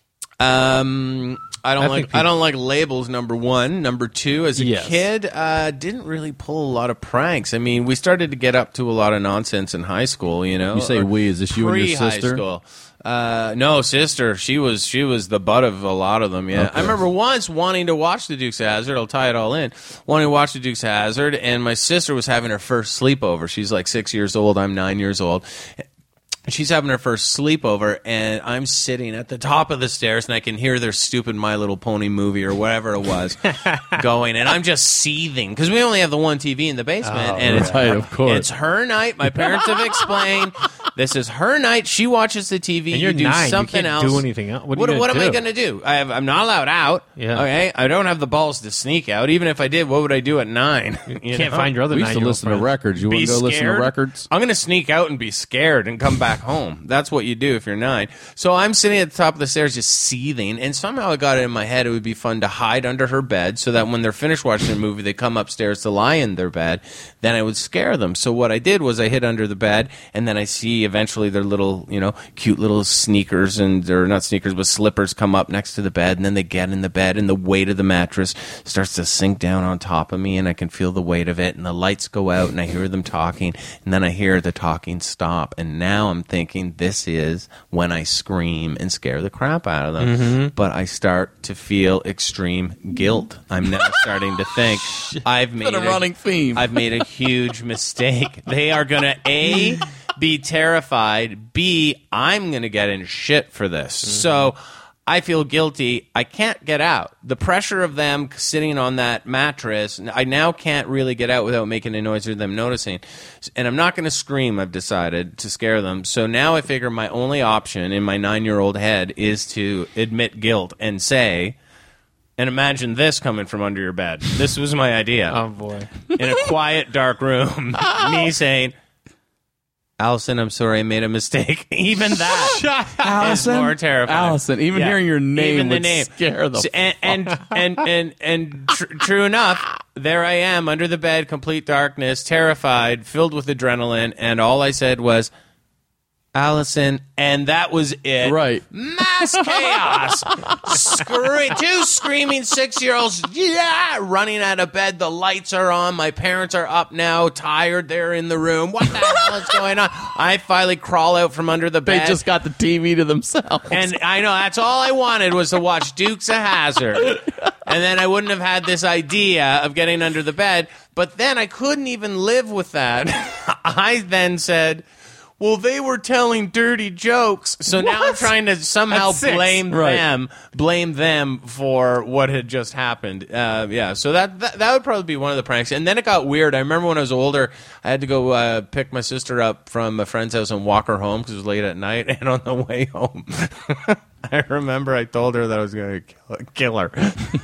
Um, I don't I like think I people- don't like labels. Number one, number two. As a Yes. kid, uh, didn't really pull a lot of pranks. I mean, we started to get up to a lot of nonsense in high school. You know, You say or we, is this you and your pre-high sister? School. Uh, no, sister. She was she was the butt of a lot of them. Yeah, I remember once wanting to watch the Dukes of Hazzard. I'll tie it all in. Wanting to watch the Dukes of Hazzard, and my sister was having her first sleepover. She's like six years old. I'm nine years old. She's having her first sleepover, and I'm sitting at the top of the stairs, and I can hear their stupid My Little Pony movie or whatever it was going, and I'm just seething because we only have the one T V in the basement, Oh, and it's right, her, of course. it's her night. My parents have explained this is her night. She watches the T V. And you're you do nine. You something can't else. do anything else. What are What, you what gonna am I do? going to do? I have, I'm not allowed out. Yeah. Okay. I don't have the balls to sneak out. Even if I did, what would I do at nine? You You can't know? find your other We used to nine-year-old listen to friends. records. You want Be to go listen to scared? records? I'm going to sneak out and be scared and come back home. That's what you do if you're nine. So I'm sitting at the top of the stairs just seething, and somehow I got it in my head it would be fun to hide under her bed so that when they're finished watching the movie, they come upstairs to lie in their bed. Then I would scare them. So what I did was I hid under the bed, and then I see eventually their little, you know, cute little sneakers, and they're not sneakers, but slippers come up next to the bed, and then they get in the bed, and the weight of the mattress starts to sink down on top of me, and I can feel the weight of it, and the lights go out, and I hear them talking, and then I hear the talking stop, and now I'm thinking this is when I scream and scare the crap out of them. Mm-hmm. But I start to feel extreme guilt. I'm now starting to think I've made a running theme. I've made a huge mistake. They are going to A, be terrified, B, I'm going to get in shit for this. Mm-hmm. So I feel guilty. I can't get out. The pressure of them sitting on that mattress, I now can't really get out without making a noise or them noticing. And I'm not going to scream, I've decided, to scare them. So now I figure my only option in my nine-year-old head is to admit guilt and say, and imagine this coming from under your bed. This was my idea. Oh boy. In a quiet, dark room, me saying, Allison, I'm sorry, I made a mistake. Even that is Allison? more terrifying. Allison, even Yeah. hearing your name Even the would name. scare the So- and, and and and and tr- true enough, there I am under the bed, complete darkness, terrified, filled with adrenaline, and all I said was, Allison, and that was it. Right. Mass chaos. Scre- two screaming six-year-olds, yeah, running out of bed. The lights are on. My parents are up now, tired. They're in the room. What the hell is going on? I finally crawl out from under the They bed. just got the T V to themselves. And I know that's all I wanted was to watch Dukes of Hazzard. And then I wouldn't have had this idea of getting under the bed. But then I couldn't even live with that. I then said, well, they were telling dirty jokes. So now I'm trying to somehow At six. blame Right. them, blame them for what had just happened. Uh, yeah, so that, that that would probably be one of the pranks. And then it got weird. I remember when I was older, I had to go uh, pick my sister up from a friend's house and walk her home because it was late at night. And on the way home, I remember I told her that I was going to kill her.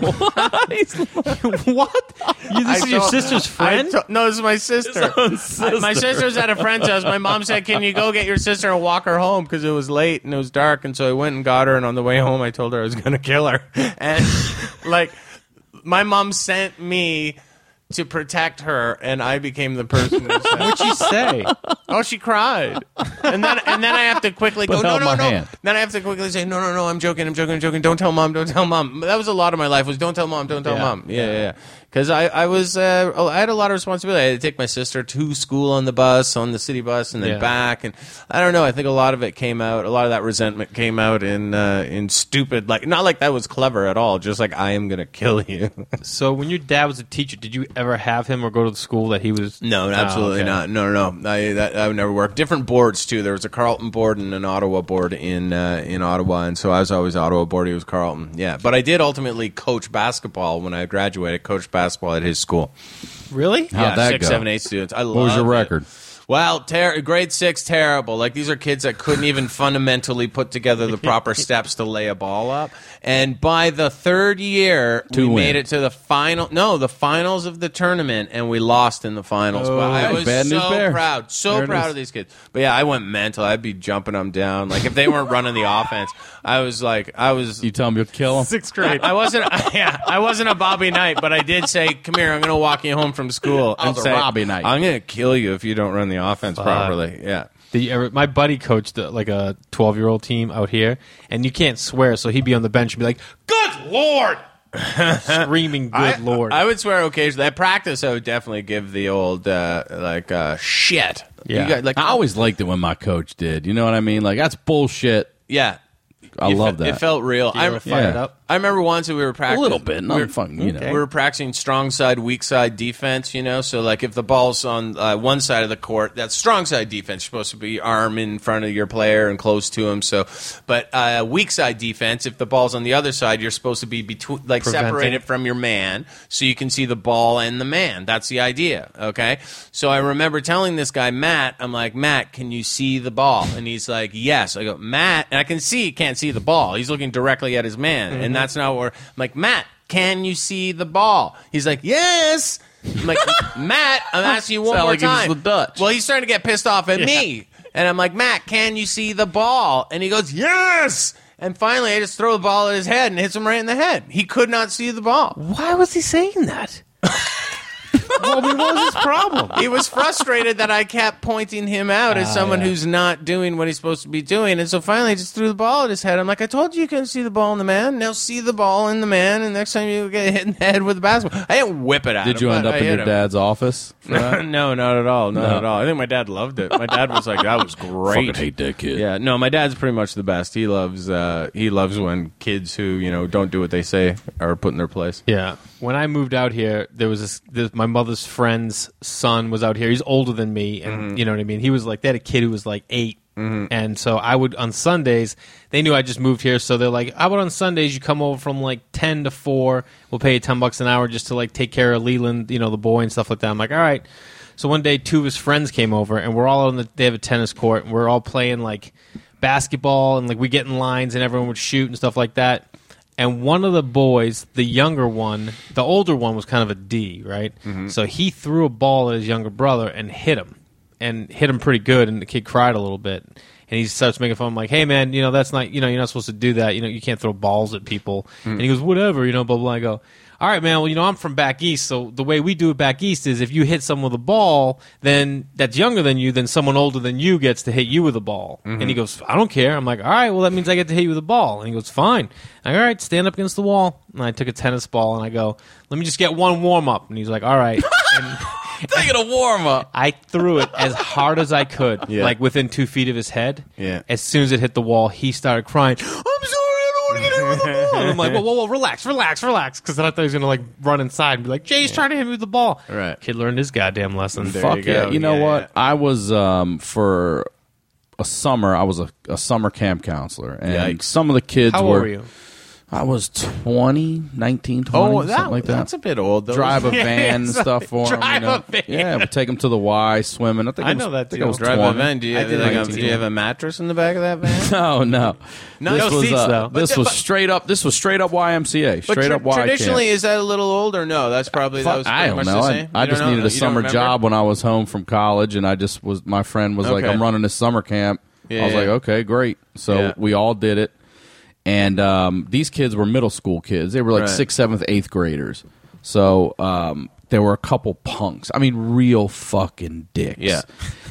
What? You, this I is your told- sister's friend? I to- no, this is my sister. I- my sister's at a friend's house. My mom said, can you go get your sister and walk her home? Because it was late and it was dark. And so I went and got her. And on the way home, I told her I was going to kill her. And, like, my mom sent me to protect her, and I became the person who said, What'd she say? oh, she cried. And then and then I have to quickly go, But no, held no, my no. hand. Then I have to quickly say, no, no, no, I'm joking, I'm joking, I'm joking. Don't tell mom, don't tell mom. That was a lot of my life was don't tell mom, don't tell Yeah. mom. Yeah, yeah, yeah. Because I, I was, uh, I had a lot of responsibility. I had to take my sister to school on the bus, on the city bus, and then Yeah. back. And I don't know, I think a lot of it came out, a lot of that resentment came out in, uh, in stupid, like, not like that was clever at all, just like, I am going to kill you. So when your dad was a teacher, did you ever have him or go to the school that he was? No, absolutely Oh, okay. not. No, no, no. I that, I would never work. Different boards too. There was a Carleton board and an Ottawa board in uh, in Ottawa, and so I was always Ottawa board. He was Carleton. Yeah, but I did ultimately coach basketball when I graduated. Coached basketball at his school. Really? How'd yeah, that six, go? seven, eight students. I What was your loved it. record? Well, ter- grade six, terrible. Like, these are kids that couldn't even fundamentally put together the proper steps to lay a ball up. And by the third year, To we win. made it to the final. No, the finals of the tournament, and we lost in the finals. Oh, but I was bad news so bears. proud, so There it proud is. of these kids. But yeah, I went mental. I'd be jumping them down. Like, if they weren't running the offense, I was like, I was. You tell him you'll kill him? Sixth grade. I wasn't. Yeah, I wasn't a Bobby Knight, but I did say, "Come here, I'm going to walk you home from school." I was and a say, Robbie Knight. I'm going to kill you if you don't run the offense properly. Yeah. Did you ever? My buddy coached uh, like a twelve-year-old team out here, and you can't swear, so he'd be on the bench and be like, "Good Lord!" screaming, "Good I, Lord!" I would swear occasionally. At practice, I would definitely give the old uh, like uh, shit. Yeah. You got, like I always liked it when my coach did. You know what I mean? Like, that's bullshit. yeah. I You love fe- that. It felt real. You ever I, fired Yeah. up? I remember once we were practicing A little bit, not we were, fucking, you know. We were practicing strong side, weak side defense. You know, so like if the ball's on uh, one side of the court, that's strong side defense. You're supposed to be arm in front of your player and close to him. So, but uh, weak side defense, if the ball's on the other side, you're supposed to be between, like Preventing. separated from your man, so you can see the ball and the man. That's the idea. Okay. So I remember telling this guy Matt, I'm like, Matt, can you see the ball? And he's like, yes. I go, Matt, and I can see he can't see the ball. He's looking directly at his man, and that's not where. I'm like, Matt, can you see the ball? He's like, yes. I'm like, Matt, I'm asking you one Sound more like he was time. the Dutch. Well, he's starting to get pissed off at me, and I'm like, Matt, can you see the ball? And he goes, yes. And finally, I just throw the ball at his head and hits him right in the head. He could not see the ball. Why was he saying that? Well, I mean, what was his problem? He was frustrated that I kept pointing him out as Ah, someone yeah. who's not doing what he's supposed to be doing. And so finally, I just threw the ball at his head. I'm like, I told you you couldn't see the ball in the man. Now see the ball in the man. And next time you get hit in the head with a basketball. I didn't whip it at him. Did you end but up I in hit your him. dad's office? for that? No, not at all. Not No. at all. I think my dad loved it. My dad was like, that was great. Fucking hate that kid. Yeah, no, my dad's pretty much the best. He loves uh, he loves when kids who, you know, don't do what they say are put in their place. Yeah. When I moved out here, there was this, this my mother's friend's son was out here. He's older than me, and you know what I mean. He was like, they had a kid who was like eight, and so I would on Sundays. They knew I just moved here, so they're like, "How about on Sundays you come over from like ten to four? We'll pay you ten bucks an hour just to like take care of Leland, you know, the boy and stuff like that." I'm like, "All right." So one day, two of his friends came over, and we're all on the. They have a tennis court, and we're all playing like basketball, and like we get in lines, and everyone would shoot and stuff like that. And one of the boys, the younger one, the older one was kind of a D, right? So he threw a ball at his younger brother and hit him. and hit him pretty good, and the kid cried a little bit. And he starts making fun. I'm like, hey, man, you know, that's not, you know, you're not supposed to do that. You know, you can't throw balls at people. Mm. And he goes, whatever, you know, blah, blah. I go, all right, man, well, you know, I'm from back east, so the way we do it back east is if you hit someone with a ball, then that's younger than you, then someone older than you gets to hit you with a ball. Mm-hmm. And he goes, I don't care. I'm like, all right, well, that means I get to hit you with a ball. And he goes, fine. I'm like, all right, stand up against the wall. And I took a tennis ball, and I go, let me just get one warm-up. And he's like, all right. And taking a warm-up. I threw it as hard as I could, yeah. like within two feet of his head. Yeah. As soon as it hit the wall, he started crying, I'm sorry, I don't want to get hit with the ball. And I'm like, whoa, whoa, whoa, relax, relax, relax. Because then I thought he was going to like run inside and be like, Jay's yeah. trying to hit me with the ball. Right. Kid learned his goddamn lesson. There Fuck you yeah. go. You know yeah. what? I was, um, for a summer, I was a, a summer camp counselor. And Yikes. some of the kids How were... old were you? I was twenty, nineteen, twenty, Oh, that, something like that. That's a bit old, though. Drive a van and stuff for them. Drive You know? a van. Yeah, we'll take them to the Y, swimming. I think I I was, know that, I think too. I was Drive twenty. a van. Do you, I have, did like a, nineteen. do you have a mattress in the back of that van? No, no. No, this no was, seats, uh, though. This But- was but- straight up. This was straight up Y M C A. But Straight tra- up Y traditionally, camp. is that a little old or no? That's probably that was I pretty don't much know. the I, same. I You just don't know? needed a You don't summer remember? job when I was home from college, and I just was. My friend was like, Okay. "I'm running this summer camp." Yeah, I was yeah. like, "Okay, great." So Yeah. we all did it, and um, these kids were middle school kids. They were like Right. sixth, seventh, eighth graders. So um, there were a couple punks. I mean, real fucking dicks. Yeah.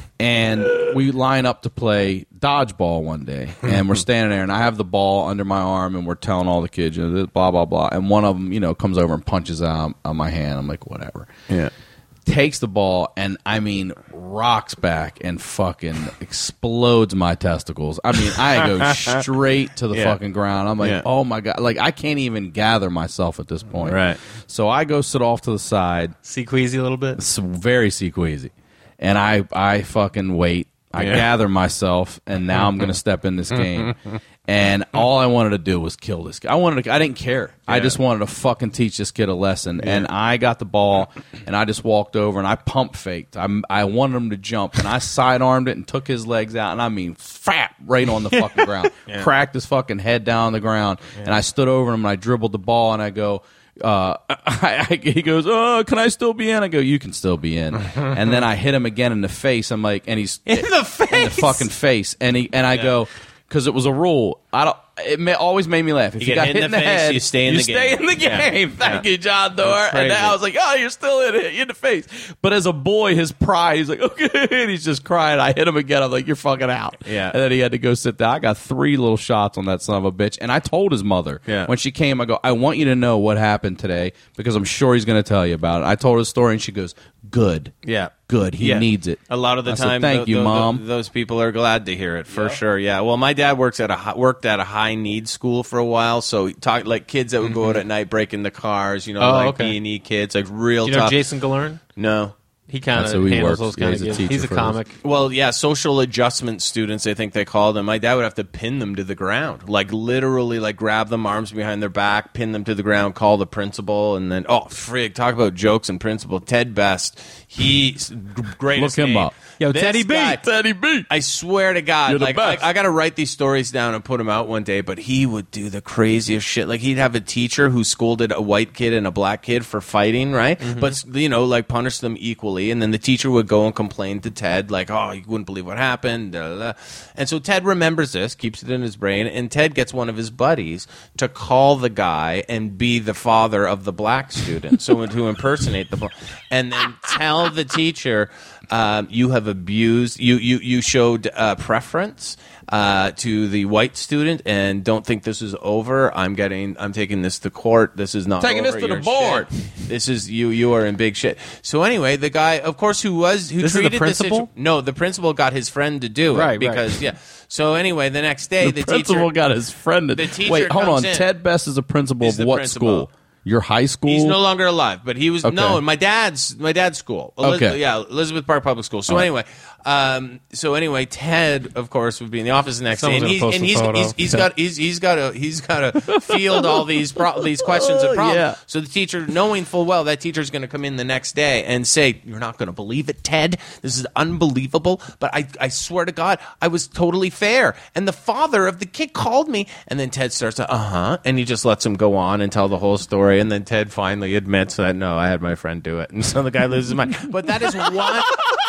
And we line up to play dodgeball one day, and we're standing there, and I have the ball under my arm, and we're telling all the kids, you know, blah blah blah. And one of them, you know, comes over and punches out on my hand. I'm like, whatever. Yeah. Takes the ball and I mean rocks back and fucking explodes my testicles. I mean, I go straight to the Yeah. fucking ground. I'm like, Yeah. oh my god, like I can't even gather myself at this point. Right. So I go sit off to the side, See queasy a little bit? it's very sequeezy, and I I fucking wait. I Yeah. gather myself, and now I'm going to step in this game. And all I wanted to do was kill this guy. I wanted to, I didn't care. I Yeah. just wanted to fucking teach this kid a lesson. And I got the ball, and I just walked over, and I pump faked. I, I wanted him to jump, and I sidearmed it and took his legs out, and I mean, fap, right on the fucking ground. Cracked his fucking head down on the ground. And I stood over him, and I dribbled the ball, and I go, uh, I, I, he goes, oh, can I still be in? I go, you can still be in. And then I hit him again in the face. I'm like, and he's In the face? in the fucking face. And he and I go, because it was a rule. I don't. It may, always made me laugh. If you, get got hit hit in in the the, face, head, you stay in the stay game. in the Yeah. game. Thank Yeah. you, John Doerr. That's And then crazy. I was like, oh, you're still in it, in the face. But as a boy, his pride, he's like, okay, and he's just crying. I hit him again. I'm like, you're fucking out. Yeah. And then he had to go sit down. I got three little shots on that son of a bitch. And I told his mother Yeah. when she came, I go, I want you to know what happened today because I'm sure he's going to tell you about it. I told her the story, and she goes, good. Yeah. Good. He Yeah. needs it. A lot of the I said, time, thank tho- you, tho- Mom. tho- those people are glad to hear it for sure. Yeah. Well, my dad works at a hi- worked at a high needs school for a while, so he talked like kids that would go out at night breaking the cars. You know, Oh, like okay. B and E kids, like real You know tough. Jason Galern? No. He kind That's of who he handles works. those Yeah, kind he's of a kids. teacher He's a for those. comic. Well, yeah, social adjustment students, I think they call them. My dad would have to pin them to the ground, like literally, like grab them, arms behind their back, pin them to the ground, call the principal, and then oh, frig, talk about jokes and principal. Ted Best, he's greatest Look him name. up. Yo, This Teddy B. guy- Teddy B. I swear to God, You're the like I, best. I got to write these stories down and put them out one day. But he would do the craziest shit. Like he'd have a teacher who scolded a white kid and a black kid for fighting, right? Mm-hmm. But you know, like punish them equally. And then the teacher would go and complain to Ted, like, "Oh, you wouldn't believe what happened." Da, da, da. And so Ted remembers this, keeps it in his brain, and Ted gets one of his buddies to call the guy and be the father of the black student, so to impersonate the, bl- and then tell the teacher. Um, you have abused. You you you showed uh, preference uh, to the white student, and don't think this is over. I'm getting. I'm taking this to court. This is not Taking over. this to the You're board. shit. This is you. You are in big shit. So anyway, the guy, of course, who was who This is the treated principal? situ- no, the principal got his friend to do it Right, right. because yeah. So anyway, the next day, The, the, principal teacher got his friend. To, the teacher wait, hold comes on. in. Ted Best is a principal He's of the what principal. school? Your high school? He's no longer alive, but he was Okay. no my dad's my dad's school. Eliz- Okay. yeah, Elizabeth Park Public School. So All right. anyway, um, so anyway, Ted, of course, would be in the office the next Someone's day, and, gonna he's, post and a he's, photo. he's, he's got he's, he's got to he's got to field all these pro- these questions and problems. Yeah. So the teacher, knowing full well that teacher's going to come in the next day and say, "You're not going to believe it, Ted. This is unbelievable." But I I swear to God, I was totally fair. And the father of the kid called me, and then Ted starts to uh huh, and he just lets him go on and tell the whole story, and then Ted finally admits that no, I had my friend do it, and so the guy loses his mind. But that is one.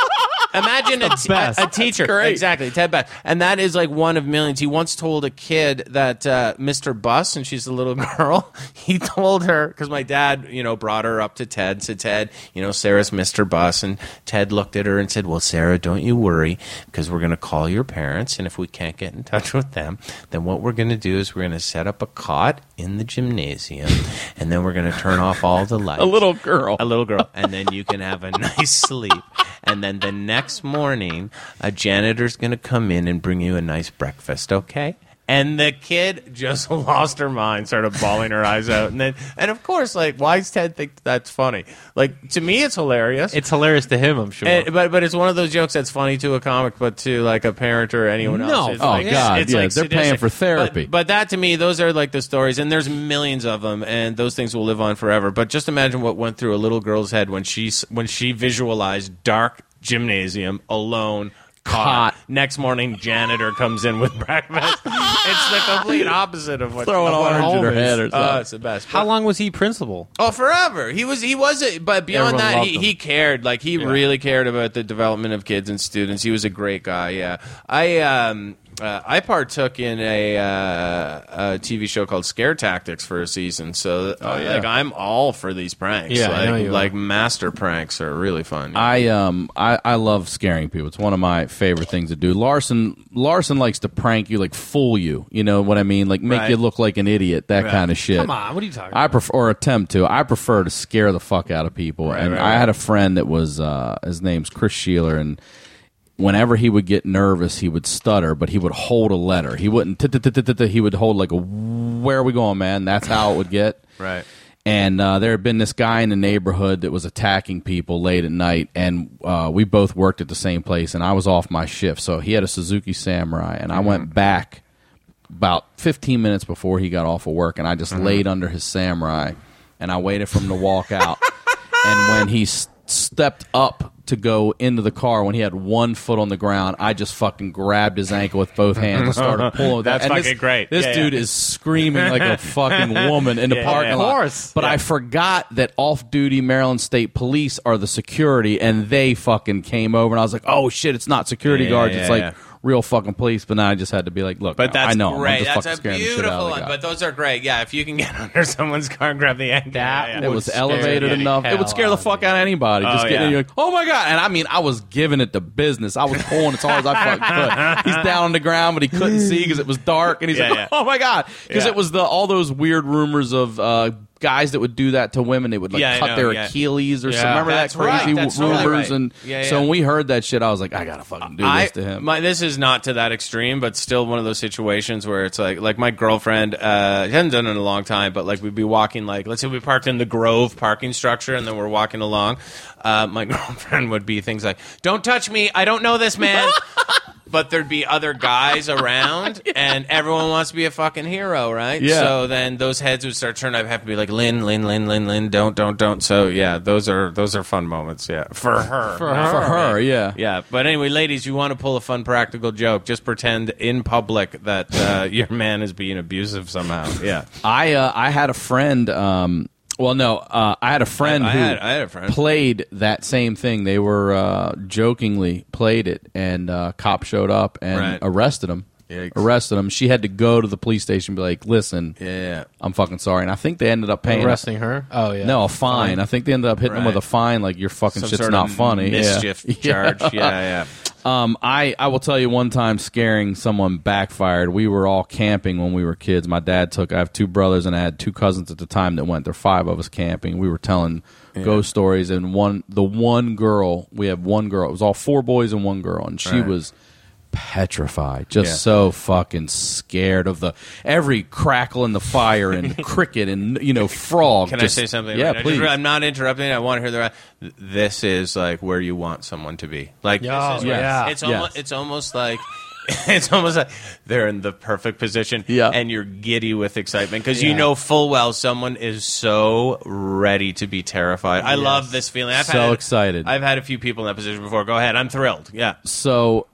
Imagine a, t- best. a, a teacher. great. Exactly, Ted Best. And that is like one of millions. He once told a kid that uh, Mister Bus, and she's a little girl, he told her, because my dad, you know, brought her up to Ted, said, Ted, you know, Sarah's Mister Bus. And Ted looked at her and said, well, Sarah, don't you worry, because we're going to call your parents, and if we can't get in touch with them, then what we're going to do is we're going to set up a cot in the gymnasium, and then we're going to turn off all the lights. A little girl. A little girl. And then you can have a nice sleep. And then the next morning, a janitor's going to come in and bring you a nice breakfast, okay? And the kid just lost her mind, started bawling her eyes out. And then, and of course, like, why does Ted think that's funny? Like, to me, it's hilarious. It's hilarious to him, I'm sure. And, but but it's one of those jokes that's funny to a comic, but to like a parent or anyone No. else, it's Oh, like, God, it's yeah, like they're paying sadistic. for therapy. But, but that to me, those are like the stories, and there's millions of them, and those things will live on forever. But just imagine what went through a little girl's head when she when she visualized dark gymnasium alone. Caught. Next morning, janitor comes in with breakfast. It's the complete opposite of what Throw an of what orange in home her is. head or Oh, something. it's the best. How long was he principal? Oh, forever. He was. He was. A, but beyond Everyone that, loved he, him. he cared. Like he really cared about the development of kids and students. He was a great guy. Yeah. I um. Uh, I partook in a, uh, a T V show called Scare Tactics for a season, so uh, yeah. like I'm all for these pranks. Yeah, I know like, you like are. master pranks are really fun. I um I, I love scaring people. It's one of my favorite things to do. Larson Larson likes to prank you, like fool you. You know what I mean? Like make Right. you look like an idiot. That Right. kind of shit. Come on, what are you talking I about? prefer or attempt to. I prefer to scare the fuck out of people. and right, I right. had a friend that was uh, his name's Chris Sheeler, and whenever he would get nervous, he would stutter, but he would hold a letter. He wouldn't. t-t-t-t-t-t, He would hold like a. Where are we going, man? That's how it would get. Right. And uh, there had been this guy in the neighborhood that was attacking people late at night, and uh, we both worked at the same place, and I was off my shift. So he had a Suzuki Samurai, and I went back about fifteen minutes before he got off of work, and I just laid under his Samurai, and I waited for him to walk out. And when he s- stepped up to go into the car, when he had one foot on the ground, I just fucking grabbed his ankle with both hands and started pulling. That's and fucking this, great. This Yeah, dude yeah. is screaming like a fucking woman in the Yeah, parking yeah. lot. Of course. But Yeah. I forgot that off-duty Maryland State Police are the security, and they fucking came over, and I was like, "Oh shit, it's not security Yeah, guards; yeah, it's like yeah. real fucking police." But now I just had to be like, "Look, But that's I know, great. I'm just That's fucking a scaring the shit out beautiful of the one. guy." But those are great. Yeah, if you can get under someone's car and grab the ankle. That yeah, yeah. It would was scare elevated the enough. It hell would scare the out of fuck me. out of anybody. Just Oh, getting yeah. you're like, oh my god! And I mean, I was giving it the business. I was pulling as hard as I fucking could. He's down on the ground, but he couldn't see because it was dark. And he's Yeah, like, yeah. oh my god! Because Yeah. it was the all those weird rumors of uh, guys that would do that to women. They would like Yeah, I cut know, their yeah. Achilles or Yeah. something. Remember That's that crazy right. That's totally rumors? right. And Yeah, so yeah. when we heard that shit, I was like, I gotta fucking do I, this to him. My, this is not to that extreme, but still one of those situations where it's like, like my girlfriend, uh, she hasn't done it in a long time, but like we'd be walking, like, let's say we parked in the Grove parking structure and then we're walking along. Uh, my girlfriend would be things like, don't touch me. I don't know this man. But there'd be other guys around, and everyone wants to be a fucking hero, right? Yeah. So then those heads would start turning. I'd have to be like, Lynn, Lynn, Lynn, Lynn, Lynn, don't, don't, don't. So yeah, those are those are fun moments. Yeah, for her, For not For her, me. yeah. Yeah, but anyway, ladies, you want to pull a fun practical joke? Just pretend in public that uh, your man is being abusive somehow. Yeah, I uh, I had a friend. Um, well, no, uh, I had a friend I- I who had- I had a friend. played that same thing. They were uh, jokingly played it, and uh, cop showed up and Right. arrested him. Yikes. Arrested him. She had to go to the police station and be like, "Listen, yeah. I'm fucking sorry." And I think they ended up paying Arresting her? Oh, yeah. No, a fine. I think they ended up hitting him with a Right. fine. Like your fucking Some shit's sort not of funny. mischief Yeah. charge. Yeah, yeah. Um, I, I will tell you one time scaring someone backfired. We were all camping when we were kids. My dad took, I have two brothers and I had two cousins at the time that went. There were five of us camping. We were telling ghost stories, and one, the one girl, we had one girl. It was all four boys and one girl, and she Right. was petrified, just Yeah. so fucking scared of the every crackle in the fire and cricket and, you know, frog. Can just- I say something? Yeah, right now? Just- please. I'm not interrupting. I want to hear the rest. This is like where you want someone to be. Like Yeah, this is where- yeah. It's Yes. almost. It's almost like. It's almost like they're in the perfect position, Yeah. and you're giddy with excitement because Yeah. you know full well someone is so ready to be terrified. I love this feeling. I've So had, excited. I've had a few people in that position before. Go ahead. I'm thrilled. Yeah. So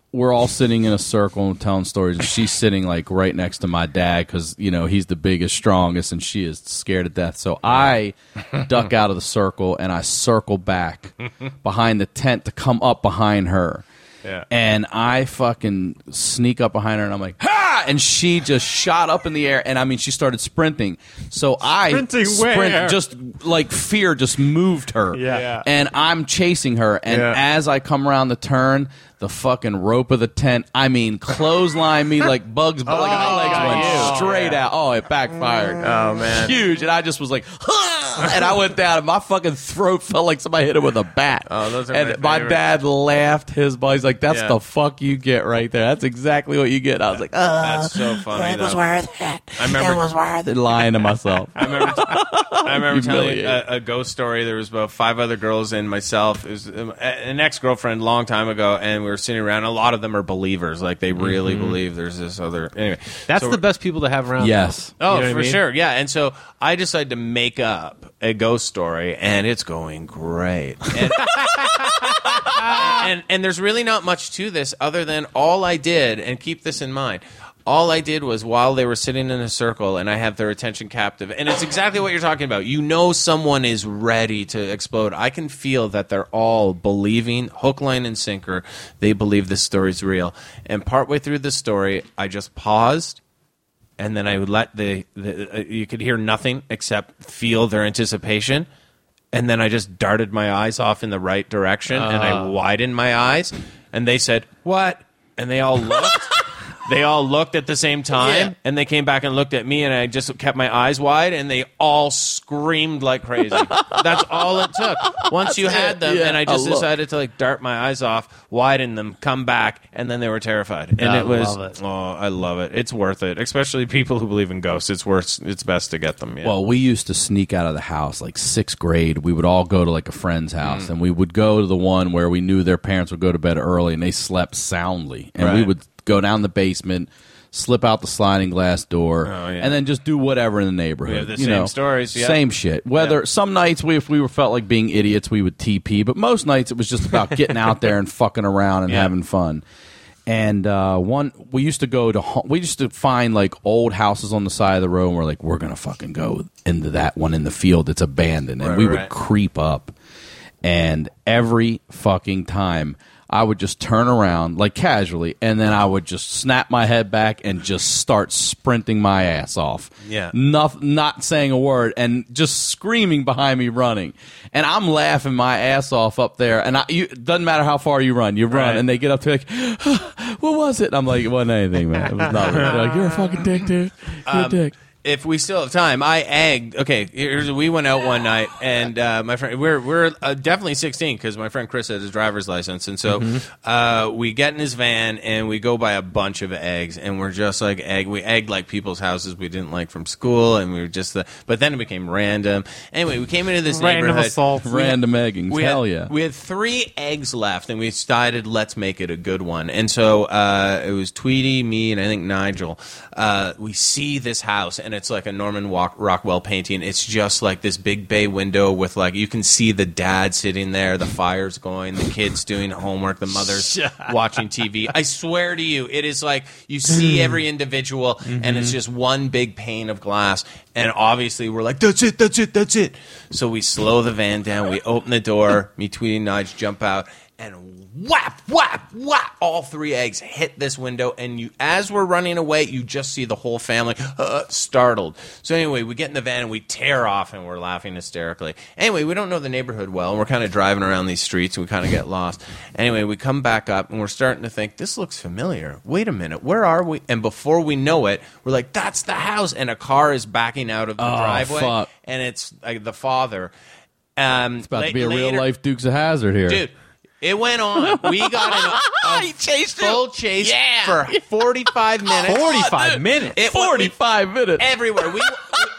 we're all sitting in a circle and telling stories, and she's sitting like right next to my dad because you know he's the biggest, strongest, and she is scared to death. So I duck out of the circle and I circle back behind the tent to come up behind her. Yeah. And I fucking sneak up behind her, and I'm like, ha! And she just shot up in the air, and I mean, she started sprinting. So I Sprinting sprint, where? just like fear just moved her. Yeah. Yeah. And I'm chasing her, and Yeah. as I come around the turn, the fucking rope of the tent, I mean, clothesline me like bugs, but like my legs went yeah. straight out. Oh, it backfired. Oh, man. Huge. And I just was like, "Huh!" And I went down, and my fucking throat felt like somebody hit it with a bat. Oh, those are and my my favorite. dad laughed his butt. He's like, that's Yeah. the fuck you get right there. That's exactly what you get. I was like, oh, That's so funny. It was though. worth it. I remember- It was worth it. lying to myself. I remember, I remember telling Humiliating. a, a ghost story. There was about five other girls and myself. It was um, an ex-girlfriend a long time ago, and we were sitting around. A lot of them are believers. Like, they really believe there's this other... Anyway. That's so the best people to have around. Yes. though. Oh, You know what for I mean? sure. Yeah. And so I decided to make up a ghost story, and it's going great. And, and, and there's really not much to this other than all I did, and keep this in mind, all I did was while they were sitting in a circle and I have their attention captive, and it's exactly what you're talking about. You know someone is ready to explode. I can feel that they're all believing, hook, line, and sinker. They believe this story's real. And partway through the story, I just paused, and then I would let the, the uh, you could hear nothing except feel their anticipation. And then I just darted my eyes off in the right direction, and I widened my eyes, and they said, "What?" And they all looked. They all looked at the same time, Yeah. and they came back and looked at me, and I just kept my eyes wide, and they all screamed like crazy. That's all it took. Once you had them, Yeah. and I just I love- decided to like dart my eyes off, widen them, come back, and then they were terrified. And I it was, love it. oh, I love it. It's worth it, especially people who believe in ghosts. It's worth. It's best to get them. Yeah. Well, we used to sneak out of the house like sixth grade. We would all go to like a friend's house, Mm. and we would go to the one where we knew their parents would go to bed early, and they slept soundly. And we Right. would go down the basement, slip out the sliding glass door, Oh, yeah. and then just do whatever in the neighborhood. We have the you same know, stories, yeah. same shit. Whether Yeah. some nights we, if we were felt like being idiots, we would T P, but most nights it was just about getting out there and fucking around and Yeah. having fun. And uh, one, we used to go to, ho- we used to find like old houses on the side of the road, and we're like, we're gonna fucking go into that one in the field that's abandoned, and Right, we right. would creep up, and every fucking time I would just turn around like casually, and then I would just snap my head back and just start sprinting my ass off. Yeah. Not, not saying a word and just screaming behind me running. And I'm laughing my ass off up there. And I, you, doesn't matter how far you run, you run. Right. And they get up to like, what was it? And I'm like, it wasn't anything, man. It was nothing. They're like, you're a fucking dick, dude. You're a dick. If we still have time, I egged. Okay, here's we went out one night, and uh, my friend, we're we're uh, definitely sixteen because my friend Chris has his driver's license, and so uh, we get in his van and we go buy a bunch of eggs, and we're just like egg. We egged like people's houses we didn't like from school, and we were just the. But then it became random. Anyway, we came into this Random neighborhood. assault. We had- Random eggings. we Hell had, yeah. We had three eggs left, and we decided let's make it a good one. And so uh, it was Tweety, me, and I think Nigel. Uh, we see this house, and it's like a Norman Walk- Rockwell painting. It's just like this big bay window with like you can see the dad sitting there, the fire's going, the kids doing homework, the mother's watching T V. I swear to you, it is like you see every individual, and it's just one big pane of glass. And obviously, we're like, that's it, that's it, that's it. So we slow the van down. We open the door. Me, Tweety, and Nige jump out, and whap, whap, whap. All three eggs hit this window, and you, as we're running away, you just see the whole family uh, startled. So anyway, we get in the van and we tear off, and we're laughing hysterically. Anyway, we don't know the neighborhood well, and we're kind of driving around these streets, and we kind of get lost. Anyway, we come back up, and we're starting to think, this looks familiar. Wait a minute, where are we? And before we know it, we're like, that's the house, and a car is backing out of the Oh, driveway, fuck. and it's like the father. Um, It's about to be a real life Dukes of Hazzard here. Dude, it went on. We got in a, a He chased full chase Yeah. for forty-five minutes. forty-five minutes. It, forty-five minutes. everywhere. We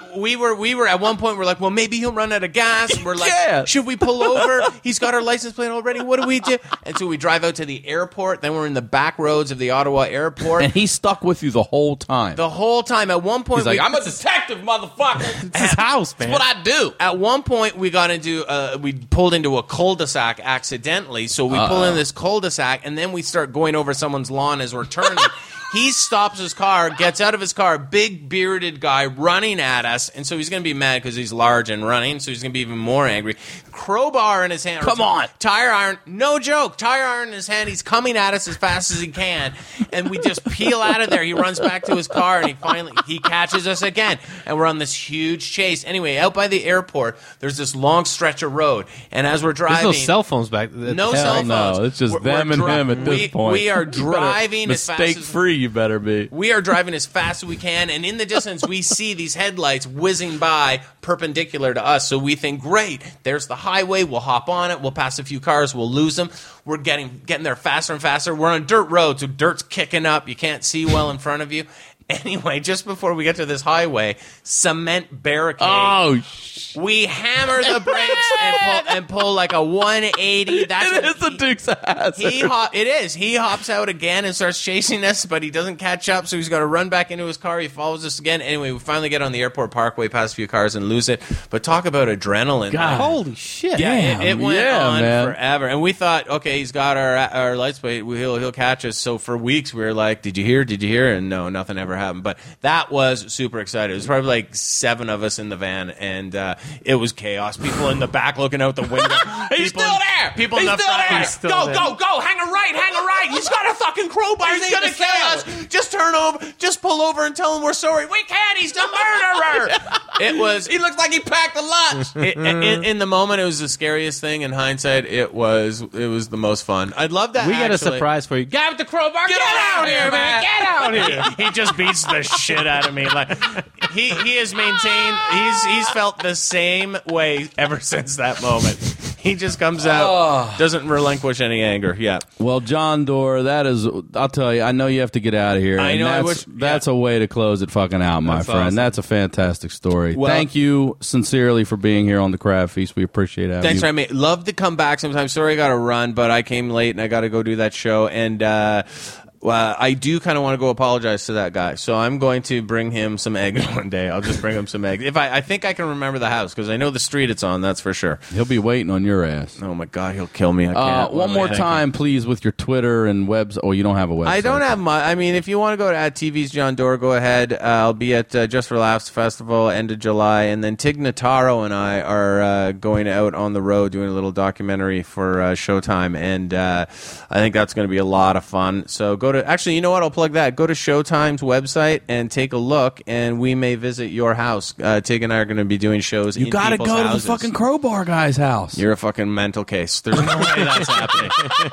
we were we were at one point we're like, well, maybe he'll run out of gas. We're like, Yeah. should we pull over? He's got our license plate already. What do we do? And so we drive out to the airport. Then we're in the back roads of the Ottawa airport. And he stuck with you the whole time. The whole time. At one point, He's like, we, I'm a detective, motherfucker. It's his house, man. That's what I do. At one point, we got into uh, we pulled into a cul-de-sac accidentally. So we pull in this cul-de-sac, and then we start going over someone's lawn as we're turning. He stops his car, gets out of his car, big bearded guy running at us, and so he's going to be mad because he's large and running, so he's going to be even more angry. Crowbar in his hand. Come on. Tire iron. No joke. Tire iron in his hand. He's coming at us as fast as he can, and we just peel out of there. He runs back to his car, and he finally he catches us again, and we're on this huge chase. Anyway, out by the airport, there's this long stretch of road, and as we're driving... There's no cell phones back then. No Hell cell phones. No, it's just We're- them we're and dri- him at this we, point. We are You better- driving as fast as... Mistake-free, you better be. We are driving as fast as we can, and in the distance, we see these headlights whizzing by perpendicular to us. So we think, great, there's the highway. We'll hop on it. We'll pass a few cars. We'll lose them. We're getting getting there faster and faster. We're on a dirt road, so dirt's kicking up. You can't see well in front of you. Anyway, just before we get to this highway, cement barricade. Oh, sh- We hammer the brakes and pull, and pull like a one eighty. That's it what is a he- Dukes of Hazzard. he hop, it is. He hops out again and starts chasing us, but he doesn't catch up, so he's got to run back into his car. He follows us again. Anyway, we finally get on the airport parkway, pass a few cars, and lose it. But talk about adrenaline. God. Holy shit. Yeah, Damn, it, it went yeah, on man. forever, and we thought, okay, he's got our our lights plate. He'll he'll catch us. So for weeks, we were like, "Did you hear? Did you hear?" And no, nothing ever happened. But that was super exciting. It was probably like seven of us in the van, and uh, it was chaos. People in the back looking out the window. He's people still in, there! People He's in the still front. there! He's still go there. go go! Hang a right! Hang a right! He's got a fucking crowbar. He's gonna kill us. Just turn over. Just pull over and tell him we're sorry. We can't. He's the murderer. It was. He looks like he packed a lunch. It, in, in the moment, it was the scariest thing. In hindsight, it was it was the most fun. I'd love that. We got a actually. surprise for you. Guy with the crowbar, get, out out here, man. Get out here. He just beats the shit out of me. Like he he has maintained. He's he's felt the same way ever since that moment. He just comes out, doesn't relinquish any anger. Yeah. Well, John Doerr, that is, I'll tell you, I know you have to get out of here. I and know, I That's, wish- that's a way to close it fucking out, my That's friend. awesome. That's a fantastic story. Well- Thank you sincerely for being here on the Crab Feast. We appreciate having Thanks you. for having me. Love to come back sometime. Sorry I got to run, but I came late and I got to go do that show. And uh, well, I do kind of want to go apologize to that guy. So I'm going to bring him some eggs one day. I'll just bring him some eggs. If I, I think I can remember the house because I know the street it's on. That's for sure. He'll be waiting on your ass. Oh my God, he'll kill me. I Uh, can't. What one am I more thinking? time, please, with your Twitter and webs. Oh, you don't have a website. I don't have much. I mean, if you want to go to at T V's John Doerr, go ahead. Uh, I'll be at uh, Just for Laughs Festival end of July, and then Tig Notaro and I are uh, going out on the road doing a little documentary for uh, Showtime, and uh, I think that's going to be a lot of fun. So go to actually, you know what? I'll plug that. Go to Showtime's website and take a look, and we may visit your house. Uh, Tig and I are going to be doing shows. You in got to people's go to the houses. fucking Crowbar guy's house. You're a fucking mental case. There's no way that's happening.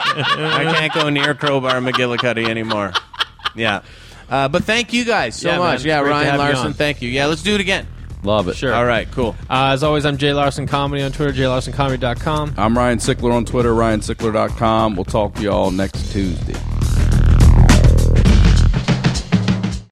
I can't go near Crowbar McGillicuddy anymore. Yeah. Uh, but thank you guys so Yeah, much. man. Yeah, Great to Ryan have you Larson, on. thank you. Yeah, let's do it again. Love it. Sure. All right, cool. Uh, as always, I'm Jay Larson Comedy on Twitter, jay larson comedy dot com. I'm Ryan Sickler on Twitter, ryan sickler dot com. We'll talk to you all next Tuesday.